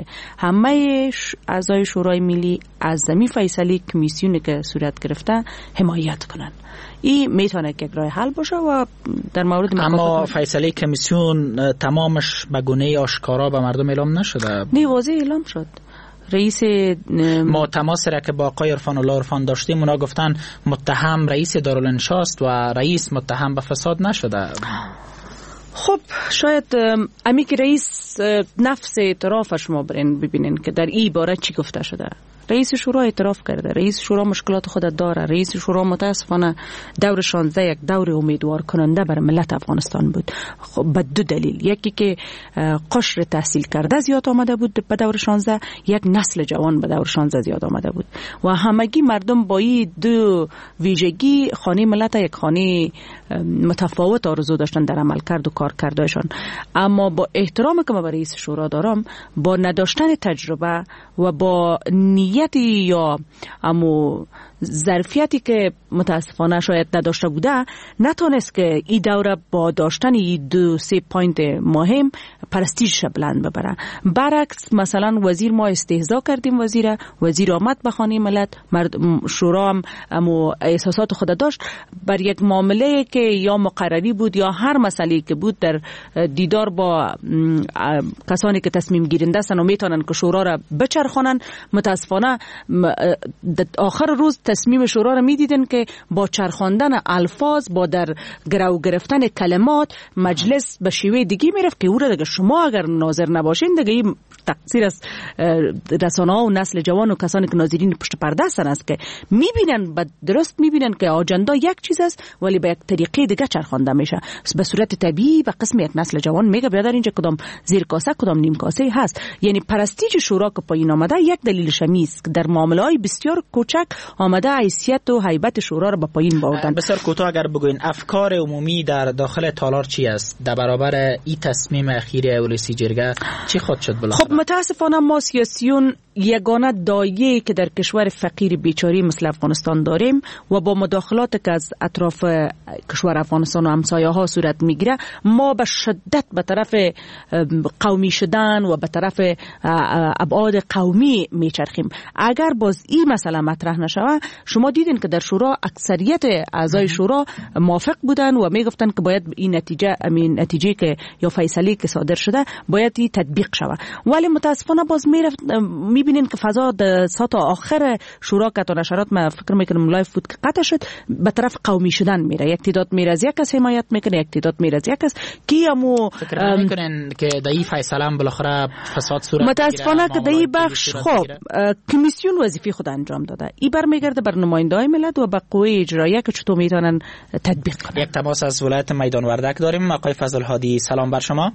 همه اعضای شورای ملی از زمین فیصلی کمیسیونی که صورت گرفته حمایت کنن. این میتونه که راه حل باشه. و در مورد اما فیصله کمیسیون تمامش به گونه آشکارا به مردم اعلام نشده. نه، واضح اعلام شد. رئیس ما تماس را که با آقای عرفان الله عرفان داشتیم، اونا گفتن متهم رئیس دارالانشا است و رئیس متهم به فساد نشده. خب شاید امی که رئیس نفس اعترافش ما برین ببینین که در این باره چی گفته شده. رئیس شورا اعتراف کرده، رئیس شورا مشکلات خود داره، رئیس شورا متاسفانه دور شانزده یک دور امیدوار کننده برای ملت افغانستان بود. خب به دو دلیل، یکی که قشر تحصیل کرده زیاد آمده بود به دور شانزده، یک نسل جوان به دور شانزده زیاد آمده بود و همگی مردم با این دو ویژگی خانه ملت یک خانه متفاوت آرزو داشتن در عمل کرد و کار کردهشان. اما با احترامی که من به رئیس شورا دارم، با نداشتن تجربه و با نیتی یا امو ظرفیتی که متاسفانه شاید نداشته بوده، نتونست که این دوره با داشتن این دو سه پوینت مهم پرستیژش بلند ببره. برعکس مثلا وزیر ما استهزا کردیم، وزیر وزیر آمد به خانه ملت، شورا هم امو احساسات خود داشت بر یک معامله که یا مقرری بود یا هر مسئله که بود در دیدار با کسانی که تصمیم گیرنده هستند و میتونن که شورا را بچرخونن. متاسفانه آخر روز تصمیم شورا را میدیدن که با چرخاندن الفاظ، با در گرو گرفتن کلمات مجلس به شیوه دیگه میرفت که او را دیگه شما اگر ناظر نباشین دیگه این تقصیر از رسانه ها و نسل جوان و کسانی که ناظرین پشت پرده هستن است که میبینن، درست میبینن که آجندا یک چیز است ولی به یک طریقه دیگه چرخانده میشه. به صورت طبیعی و قسم یک نسل جوان میگه بیادر اینجا کدام زیر کاسه کدام نیم کاسه هست. یعنی پرستیج شورا که پایین آمده یک دلیلش همیست که در معامله‌های بسیار کوچک آمده حیثیت و هیبت شورا را به پایین بردن. بسیار کوتاه اگر بگوین افکار عمومی در داخل تالار چی است در برابر این تصمیم اخیر اولسی جرگه چی خود شد بالاخره؟ خب متاسفانه ما سیاسیون یگانه دایه‌ای که در کشور فقیر بیچاری مثل افغانستان داریم و با مداخلات که از اطراف کشور افغانستان و همسایه ها صورت میگیره، ما به شدت به طرف قومی شدن و به طرف ابعاد قومی میچرخیم. اگر باز این مسئله مطرح نشوه، شما دیدین که در شورا اکثریت اعضای شورا موافق بودن و میگفتن که باید این نتیجه امین نتیجه که یا فیصله که صادر شده باید این تطبیق شوه. ولی متاسفانه باز میرفت میبینین که فضا در ساعت آخر شورا که تا نشرات ما فکر میکنم لایف بود که قطع شد به طرف قومی شدن میره. یک تعداد میره از یک کس حمایت میکنه، یک تعداد میره از یک کس کی امو فکر میکنن که دایی فیصله هم بالاخره فساد صورت متاسفانه که دایی بخش خب کمیسیون وظیفه خود انجام داده. این برمیگرده بر نماینده‌های ملت و به قوه اجراییه که چطور میتونن تطبیق کنن. یک تماس از ولایت میدان وردک داریم. آقای فضل هادی سلام بر شما.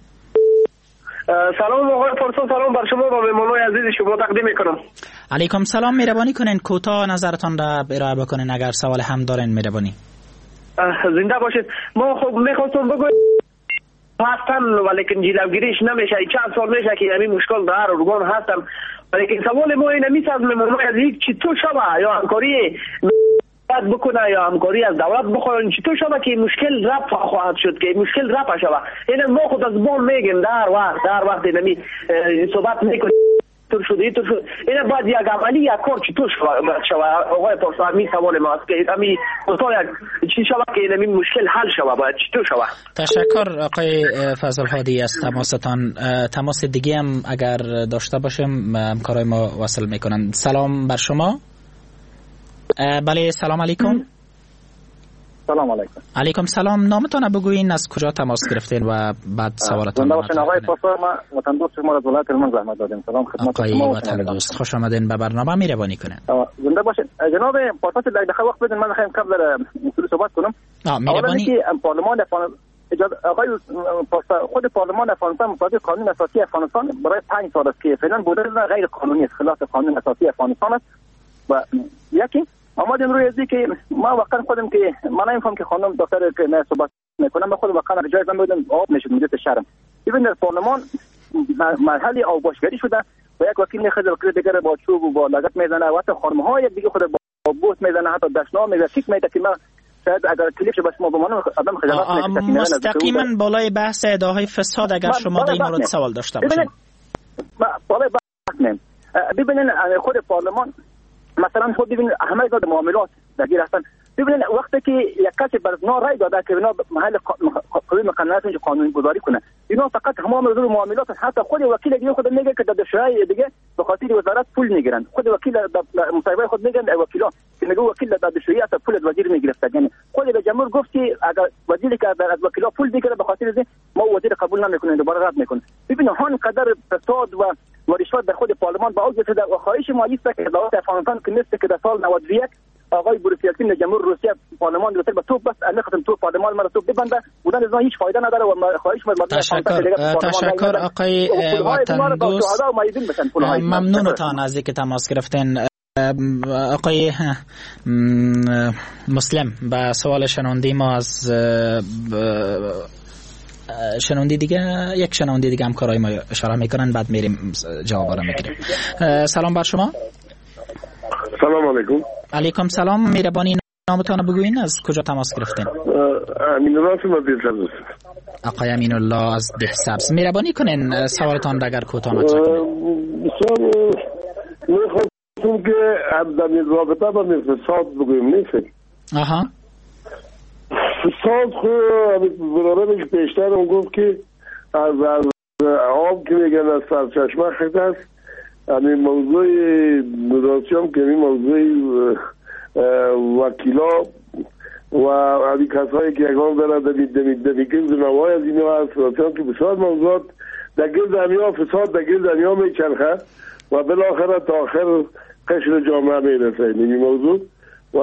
سلام آقای پارسا، سلام بر شما و مهمانای عزیز شما تقدیم میکنم. علیکم سلام. مهربانی کنین کوتاه نظرتان را ارائه بکنین اگر سوال هم دارین. مهربانی. زنده باشید. ما خب میخواستم بگویم هستن ولیکن جلوگیریش نمیشه. چند سال میشه که همین مشکل در ارگان هستن ولیکن سوال ما اینه میشه از مهمانای عزیز چطور شبه یا همکاری بکنه یا همکاری از دولت بخوان چطور شده که مشکل رفع خواهد شد که مشکل رفع شود. این ما خود از بون میگیم در وقت در وقت نمی صحبت میکنیم طور شده طور شد. این باید یک عملی یک کار چطور شود. آقای پارسا می سوال ما است که امی کوتاه چی شود که این مشکل حل شود باید چطور شود. تشکر آقای فضل هادی از تماستان. تماس دیگه هم اگر داشته باشیم همکارای ما وصل میکنن. سلام بر شما. بله سلام علیکم. سلام علیکم. علیکم سلام. نامتان بگوین، از کجا تماس گرفتین و بعد سوالتان رو مطرح آقای پاسا، ما وطن دوست شما از ولایت هلمند زحمت دادیم. سلام خدمت شما وطن دوست، خوش آمدین به برنامه. مهربانی کنین. زنده باشید. جناب پاسا یک دقیقه وقت بدین، من میخوام قبل اصول صحبت کنم. مهربانی. که پارلمان اجازه آقای پاسا خود پارلمان افغانستان مطابق قانون اساسی افغانستان برای پنج سال است که فعلا بوده غیر قانونی است، خلاف قانون اساسی افغانستان است. و یکی آمدیم روی ازی که ما واقعا خودم که من نمیفهم که خانم دکتر که نه صحبت میکنم، من خودم واقعا جای زن بودم آب نشد مدت شرم. ببین در پارلمان مرحله آباشگری شده و یک وکیل میخواد وکیل دیگر با چوب و با لگد میزنه و حتی خانم‌های دیگه خود با بوت میزنه، حتی دشنا میزنه، کیک میده که ما شاید اگر کلیپ بس ما بمانم آدم خجالت میکشه. مستقیما بالای بحث ادعاهای فساد اگر شما در این مورد سوال داشته باشید. بالای بحث نیم. ببینید خود پارلمان مثلا خود ببینید همه داد معاملات درگیر هستن. ببینید وقتی که یک کسی بر نا رای داده که بنا محل قانون مقننات قانون گذاری کنه، اینا فقط همه موضوع معاملات، حتی خود وکیل دیگه خود میگه که در شورای دیگه به خاطر وزارت پول میگیرن. خود وکیل مصاحبه خود میگن وکیلا که میگه وکیل در شورای اصلا پول از وزیر میگرفت. یعنی خود به جمهور گفت که اگر وزیری که از وکیلا پول بگیره به خاطر از ما وزیر قبول نمیکنه، دوباره رد میکنه. ببینید هان قدر فساد و و رشوت در خود پارلمان با اوج شده و خواهش ما است که دولت افغانستان که نیست که در سال نود و یک آقای بوریسیلتین جمهور روسیه پارلمان رو به توپ بس انداختن تو پارلمان ما رو توپ ببنده بودن از هیچ فایده نداره و خواهش ما تشکر تشکر آقای وطن دوست، ممنونتان از اینکه تماس گرفتین. آقای مسلم به سوال شنونده ما از شنونده دیگه یک شنونده دیگه هم کارای ما اشاره میکنن، بعد میریم جواب رو میگیریم. سلام بر شما. سلام علیکم. علیکم سلام. مهربانی نامتان بگوین، از کجا تماس گرفتین؟ امین الله از دهسبز. آقای امین الله از دهسبز، مهربانی کنین سوالتان را اگر کوتاه مطرح کنین. سوال میخواستم که در رابطه با فساد بگویم. نیست آها فساد خود برابرش بیشتر اون گفت که از از آب که میگن از سرچشمه خیلی است. همین موضوع نوراسیوم که این موضوع وکیلا و همین کسایی که یکان دارن در گرد نوای از اینها هست و که بسیار موضوعات در گرد همیا فساد در گرد همیا میچرخه و بالاخره تا آخر قشر جامعه میرسه این موضوع و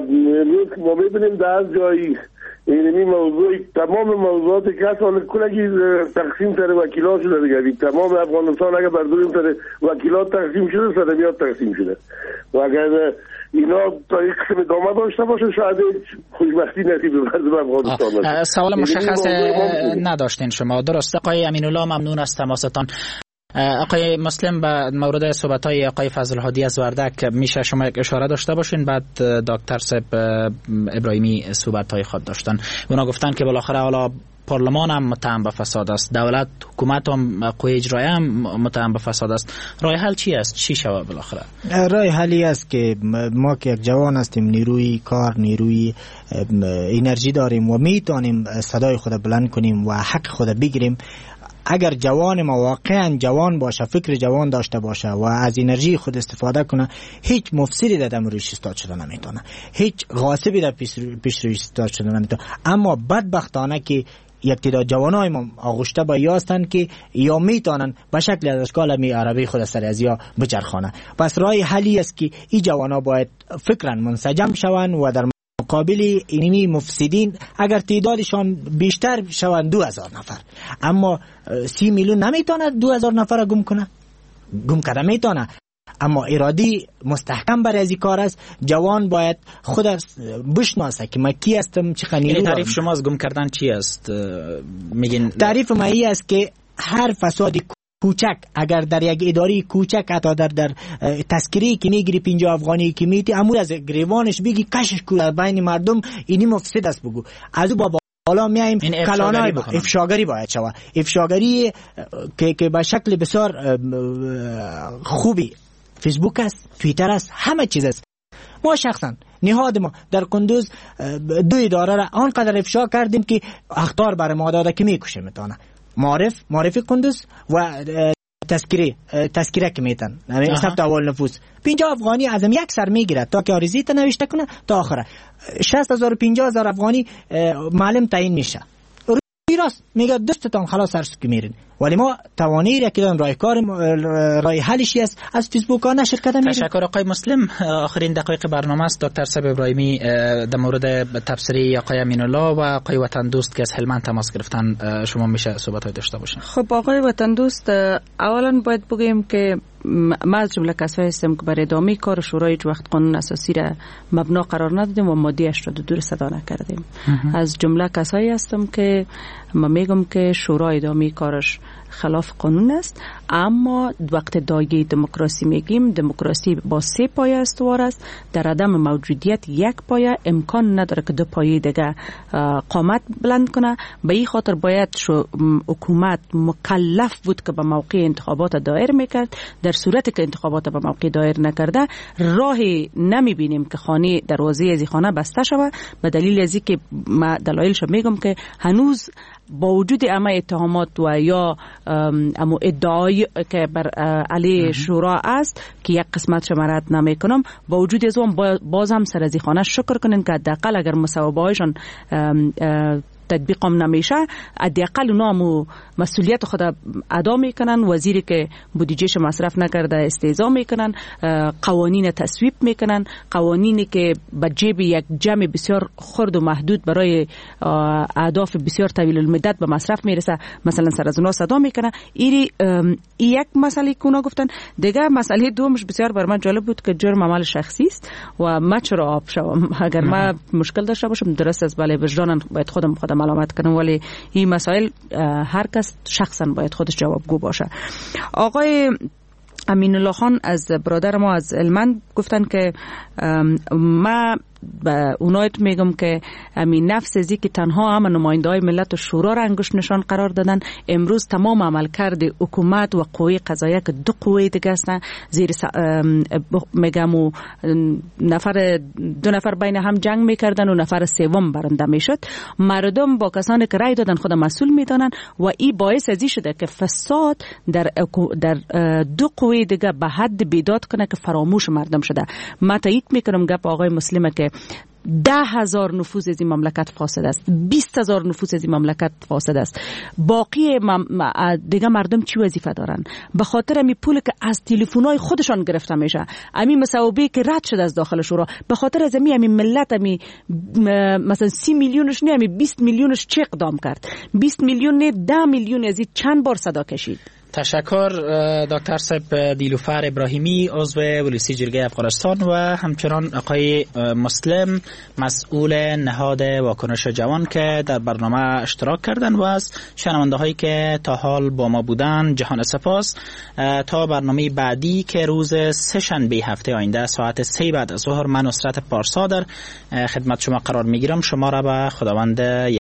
ما میبینیم در از جایی این موضوع تمام موضوعات که اصلا کلگی تقسیم سر وکیلات شده دیگه تمام افغانستان اگر برداریم سر وکیلات تقسیم شده سر میاد تقسیم شده و اگر اینا تا یک قسم ادامه داشته باشه شاید خوشبختی نصیب به افغانستان. سوال مشخص نداشتین شما درست. آقای امینالله ممنون از تماستان. آقای مسلم به مورد صحبت‌های آقای فضل هادی از وردک میشه شما یک اشاره داشته باشین؟ بعد دکتر صاحب ابراهیمی صحبت‌های خود داشتن. اونا گفتن که بالاخره حالا پارلمان هم متهم به فساد است، دولت حکومت هم قوه اجرایی هم متهم به فساد است. راه حل چی است؟ چی شود بالاخره؟ راه حلی است که ما که یک جوان هستیم، نیروی کار، نیروی انرژی داریم و میتونیم صدای خود بلند کنیم و حق خود بگیریم. اگر جوان ما واقعا جوان باشه، فکر جوان داشته باشه و از انرژی خود استفاده کنه، هیچ مفسدی در رویش استاد شده نمیتونه، هیچ غاصبی در پیش رویش استاد شده نمیتونه. اما بدبختانه که یک تعداد جوانای ما آغشته با یا هستند که یا میتونن به شکل از اشکال می عربی خود سر از یا بچرخانه. پس راه حلی است که این جوانا باید فکرا منسجم شوند و در مقابل اینمی مفسدین اگر تعدادشان بیشتر شوند دو هزار نفر، اما سی میلیون نمیتونه دو هزار نفر گم کنه، گم کرده میتونه. اما ارادی مستحکم برای از این کار است. جوان باید خود بشناسه که من کی هستم، چقدر نیرو دارم. تعریف شما از گم کردن چی است؟ میگین تعریف من این است که هر فسادی کوچک اگر در یک اداره کوچک حتی در در تذکری که میگیری پنجاه افغانی که میتی امور از گریوانش بگی کشش کو بین مردم اینی مفسد است بگو از بابا حالا میایم کلانای افشاگری باید شود. افشاگری که که به شکل بسیار خوبی فیسبوک است، توییتر است، همه چیز است. ما شخصا نهاد ما در کندوز دو اداره را آنقدر افشا کردیم که اخطار برای ما داده که میکشه میتونه. معرف معرفی کندوز و تذکری تذکره که میتن یعنی ثبت اول نفوس پنجاه افغانی ازم یک سر میگیره تا که آرزی تا نوشته کنه تا آخره شصت هزار و پنجاه هزار افغانی معلم تعیین میشه. راست میگه دستتان خلاص سرس که میرین، ولی ما توانی را که دارم رای کار رای حلشی است از فیسبوک ها نشر کردن. تشکر آقای مسلم. آخرین دقایق برنامه است. دکتر صاحب ابراهیمی در مورد تبصره آقای امینالله و آقای وطن دوست که از هلمند تماس گرفتن شما میشه صحبت داشته باشین. خب آقای وطن دوست، اولا باید بگیم که ما از جمله کسایی هستیم که برای ادامه کار شورای هیچ وقت قانون اساسی را مبنا قرار ندادیم و ماده‌اش را دور صدا نکردیم. از جمله کسایی هستم که ما میگم که شورای ادامه کارش خلاف قانون است، اما وقت دایه دموکراسی میگیم دموکراسی با سه پایه استوار است. در عدم موجودیت یک پایه امکان نداره که دو پایه دیگه قامت بلند کنه. به این خاطر باید شو حکومت مکلف بود که به موقع انتخابات دایر میکرد. در صورتی که انتخابات به موقع دایر نکرده راهی نمیبینیم که خانه دروازه از خانه بسته شود، به دلیل از اینکه ما دلایلش میگم که هنوز با وجود اما اتهامات و یا اما ادعای که بر علی شورا است که یک قسمتش مرد نمیکنم، با وجود از اون باز هم سر از خانه شکر کنین که حداقل اگر مصوبه‌هایشان تطبیق هم نمیشه، حداقل اونا هم مسئولیت خود ادا میکنن. وزیری که بودجهش مصرف نکرده استهزا میکنن، قوانین تصویب میکنن، قوانینی که به جیب یک جمع بسیار خرد و محدود برای اهداف بسیار طویل المدت به مصرف میرسه مثلا سر از اونا صدا میکنه. این یک مسئله که اونا گفتن. دیگه مسئله دومش بسیار بر من جالب بود که جرم عمل شخصی است و ما چرا آب شوم اگر ما مشکل داشته باشم درست است، بله وجدانم باید خودم خودم علامت کنم، ولی این مسائل هر کس شخصا باید خودش جوابگو باشه. آقای امینالله خان از برادر ما از هلمند گفتن که ما به اونایت میگم که همین نفس ازی که تنها هم نماینده های ملت و شورا را انگشت نشان قرار دادن، امروز تمام عملکرد حکومت و قوه قضاییه که دو قوه دیگه هستن زیر میگم و نفر دو نفر بین هم جنگ میکردن و نفر سوم برنده میشد. مردم با کسانی که رای دادن خود مسئول میدانن و این باعث ازی شده که فساد در در دو قوه دیگه به حد بیداد کنه که فراموش مردم شده. من تایید میکنم گپ آقای مسلمه که ده هزار نفوذ از این مملکت فاسد است، بیست هزار نفوذ از این مملکت فاسد است. باقی مم... دیگه مردم چی وظیفه دارن؟ به خاطر امی پول که از تلفن‌های خودشان گرفته میشه، امی مصوبه که رد شده از داخل شورا، به خاطر از امی امی ملت امی مثلا سی میلیونش نه امی بیست میلیونش چه اقدام کرد؟ بیست میلیون نه ده میلیون از این چند بار صدا کشید. تشکر دکتر صاحب دیلوفر ابراهیمی عضو ولسی جرگه افغانستان و همچنان آقای مسلم مسئول نهاد واکنش جوان که در برنامه اشتراک کردن و از شنونده هایی که تا حال با ما بودن جهان سپاس. تا برنامه بعدی که روز سه شنبه هفته آینده ساعت سه بعد از ظهر من نصرت پارسا در خدمت شما قرار میگیرم. شما را به خداوند